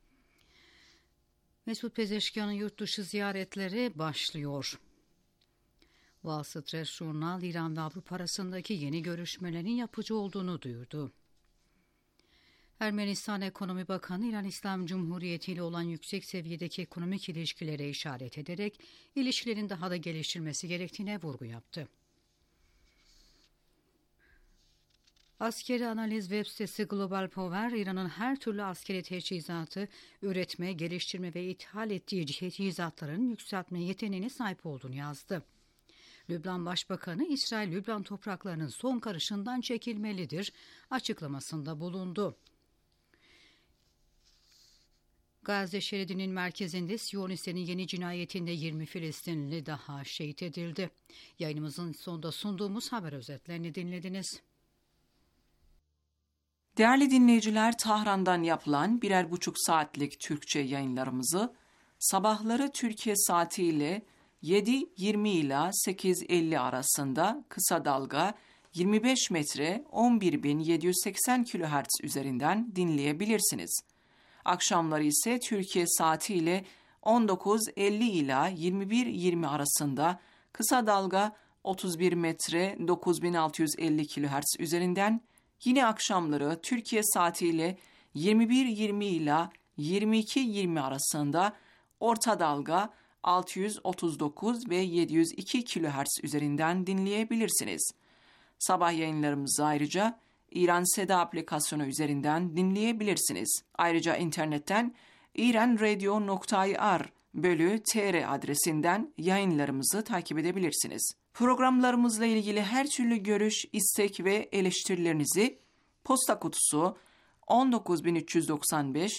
Mesut Pezeşkiyan'ın yurt dışı ziyaretleri başlıyor. Wall Street Journal, İran ve Avrupa arasındaki yeni görüşmelerin yapıcı olduğunu duyurdu. Ermenistan Ekonomi Bakanı, İran İslam Cumhuriyeti ile olan yüksek seviyedeki ekonomik ilişkilere işaret ederek ilişkilerin daha da geliştirilmesi gerektiğine vurgu yaptı. Askeri analiz web sitesi Global Power, İran'ın her türlü askeri teçhizatı üretme, geliştirme ve ithal ettiği teçhizatların yükseltme yeteneğine sahip olduğunu yazdı. Lübnan Başbakanı, İsrail Lübnan topraklarının son karışından çekilmelidir açıklamasında bulundu. Gazze şeridinin merkezinde Siyonistlerin yeni cinayetinde yirmi Filistinli daha şehit edildi. Yayınımızın sonunda sunduğumuz haber özetlerini dinlediniz. Değerli dinleyiciler, Tahran'dan yapılan birer buçuk saatlik Türkçe yayınlarımızı sabahları Türkiye saatiyle yedi yirmi ila sekiz elli arasında kısa dalga yirmi beş metre on bir bin yedi yüz seksen kilohertz üzerinden dinleyebilirsiniz. Akşamları ise Türkiye saatiyle on dokuz elli ila yirmi bir yirmi arasında kısa dalga otuz bir metre dokuz bin altı yüz elli kilohertz üzerinden, yine akşamları Türkiye saatiyle yirmi bir yirmi ila yirmi iki yirmi arasında orta dalga altı yüz otuz dokuz ve yedi yüz iki kilohertz üzerinden dinleyebilirsiniz. Sabah yayınlarımızı ayrıca İran Seda aplikasyonu üzerinden dinleyebilirsiniz. Ayrıca internetten iranradio nokta ir bölü tr adresinden yayınlarımızı takip edebilirsiniz. Programlarımızla ilgili her türlü görüş, istek ve eleştirilerinizi posta kutusu on dokuz bin üç yüz doksan beş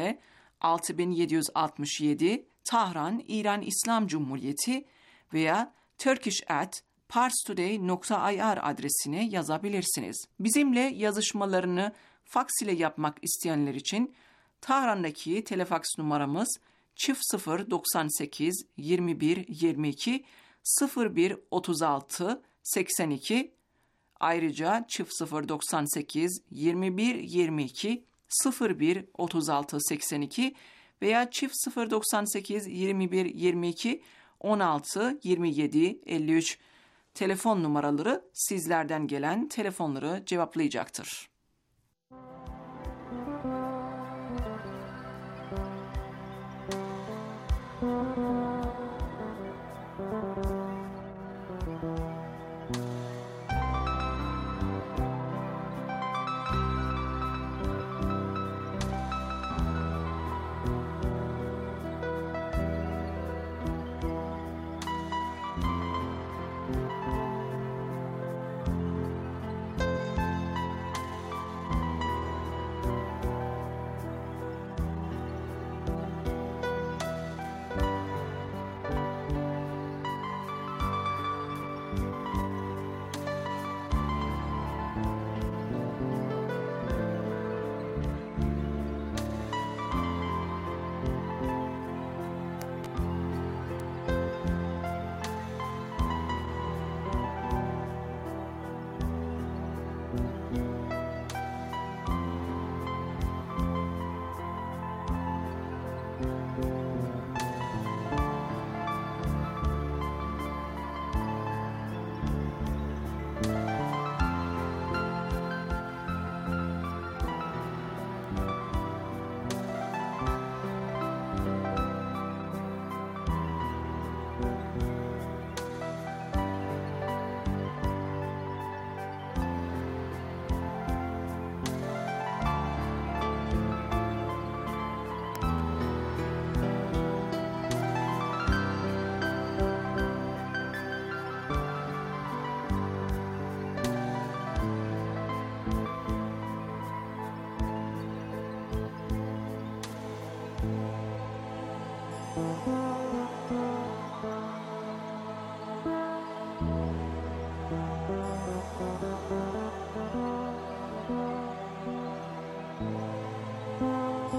altı bin yedi yüz altmış yedi Tahran, İran İslam Cumhuriyeti veya turkish at parstoday nokta ir adresine yazabilirsiniz. Bizimle yazışmalarını faks ile yapmak isteyenler için Tahran'daki telefaks numaramız çift sıfır doksan sekiz yirmi bir yirmi iki sıfır bir otuz altı seksen iki. Ayrıca çift sıfır doksan sekiz yirmi bir yirmi iki sıfır bir otuz altı seksen iki veya çift sıfır doksan sekiz yirmi bir yirmi iki on altı yirmi yedi elli üç telefon numaraları sizlerden gelen telefonları cevaplayacaktır. Thank you.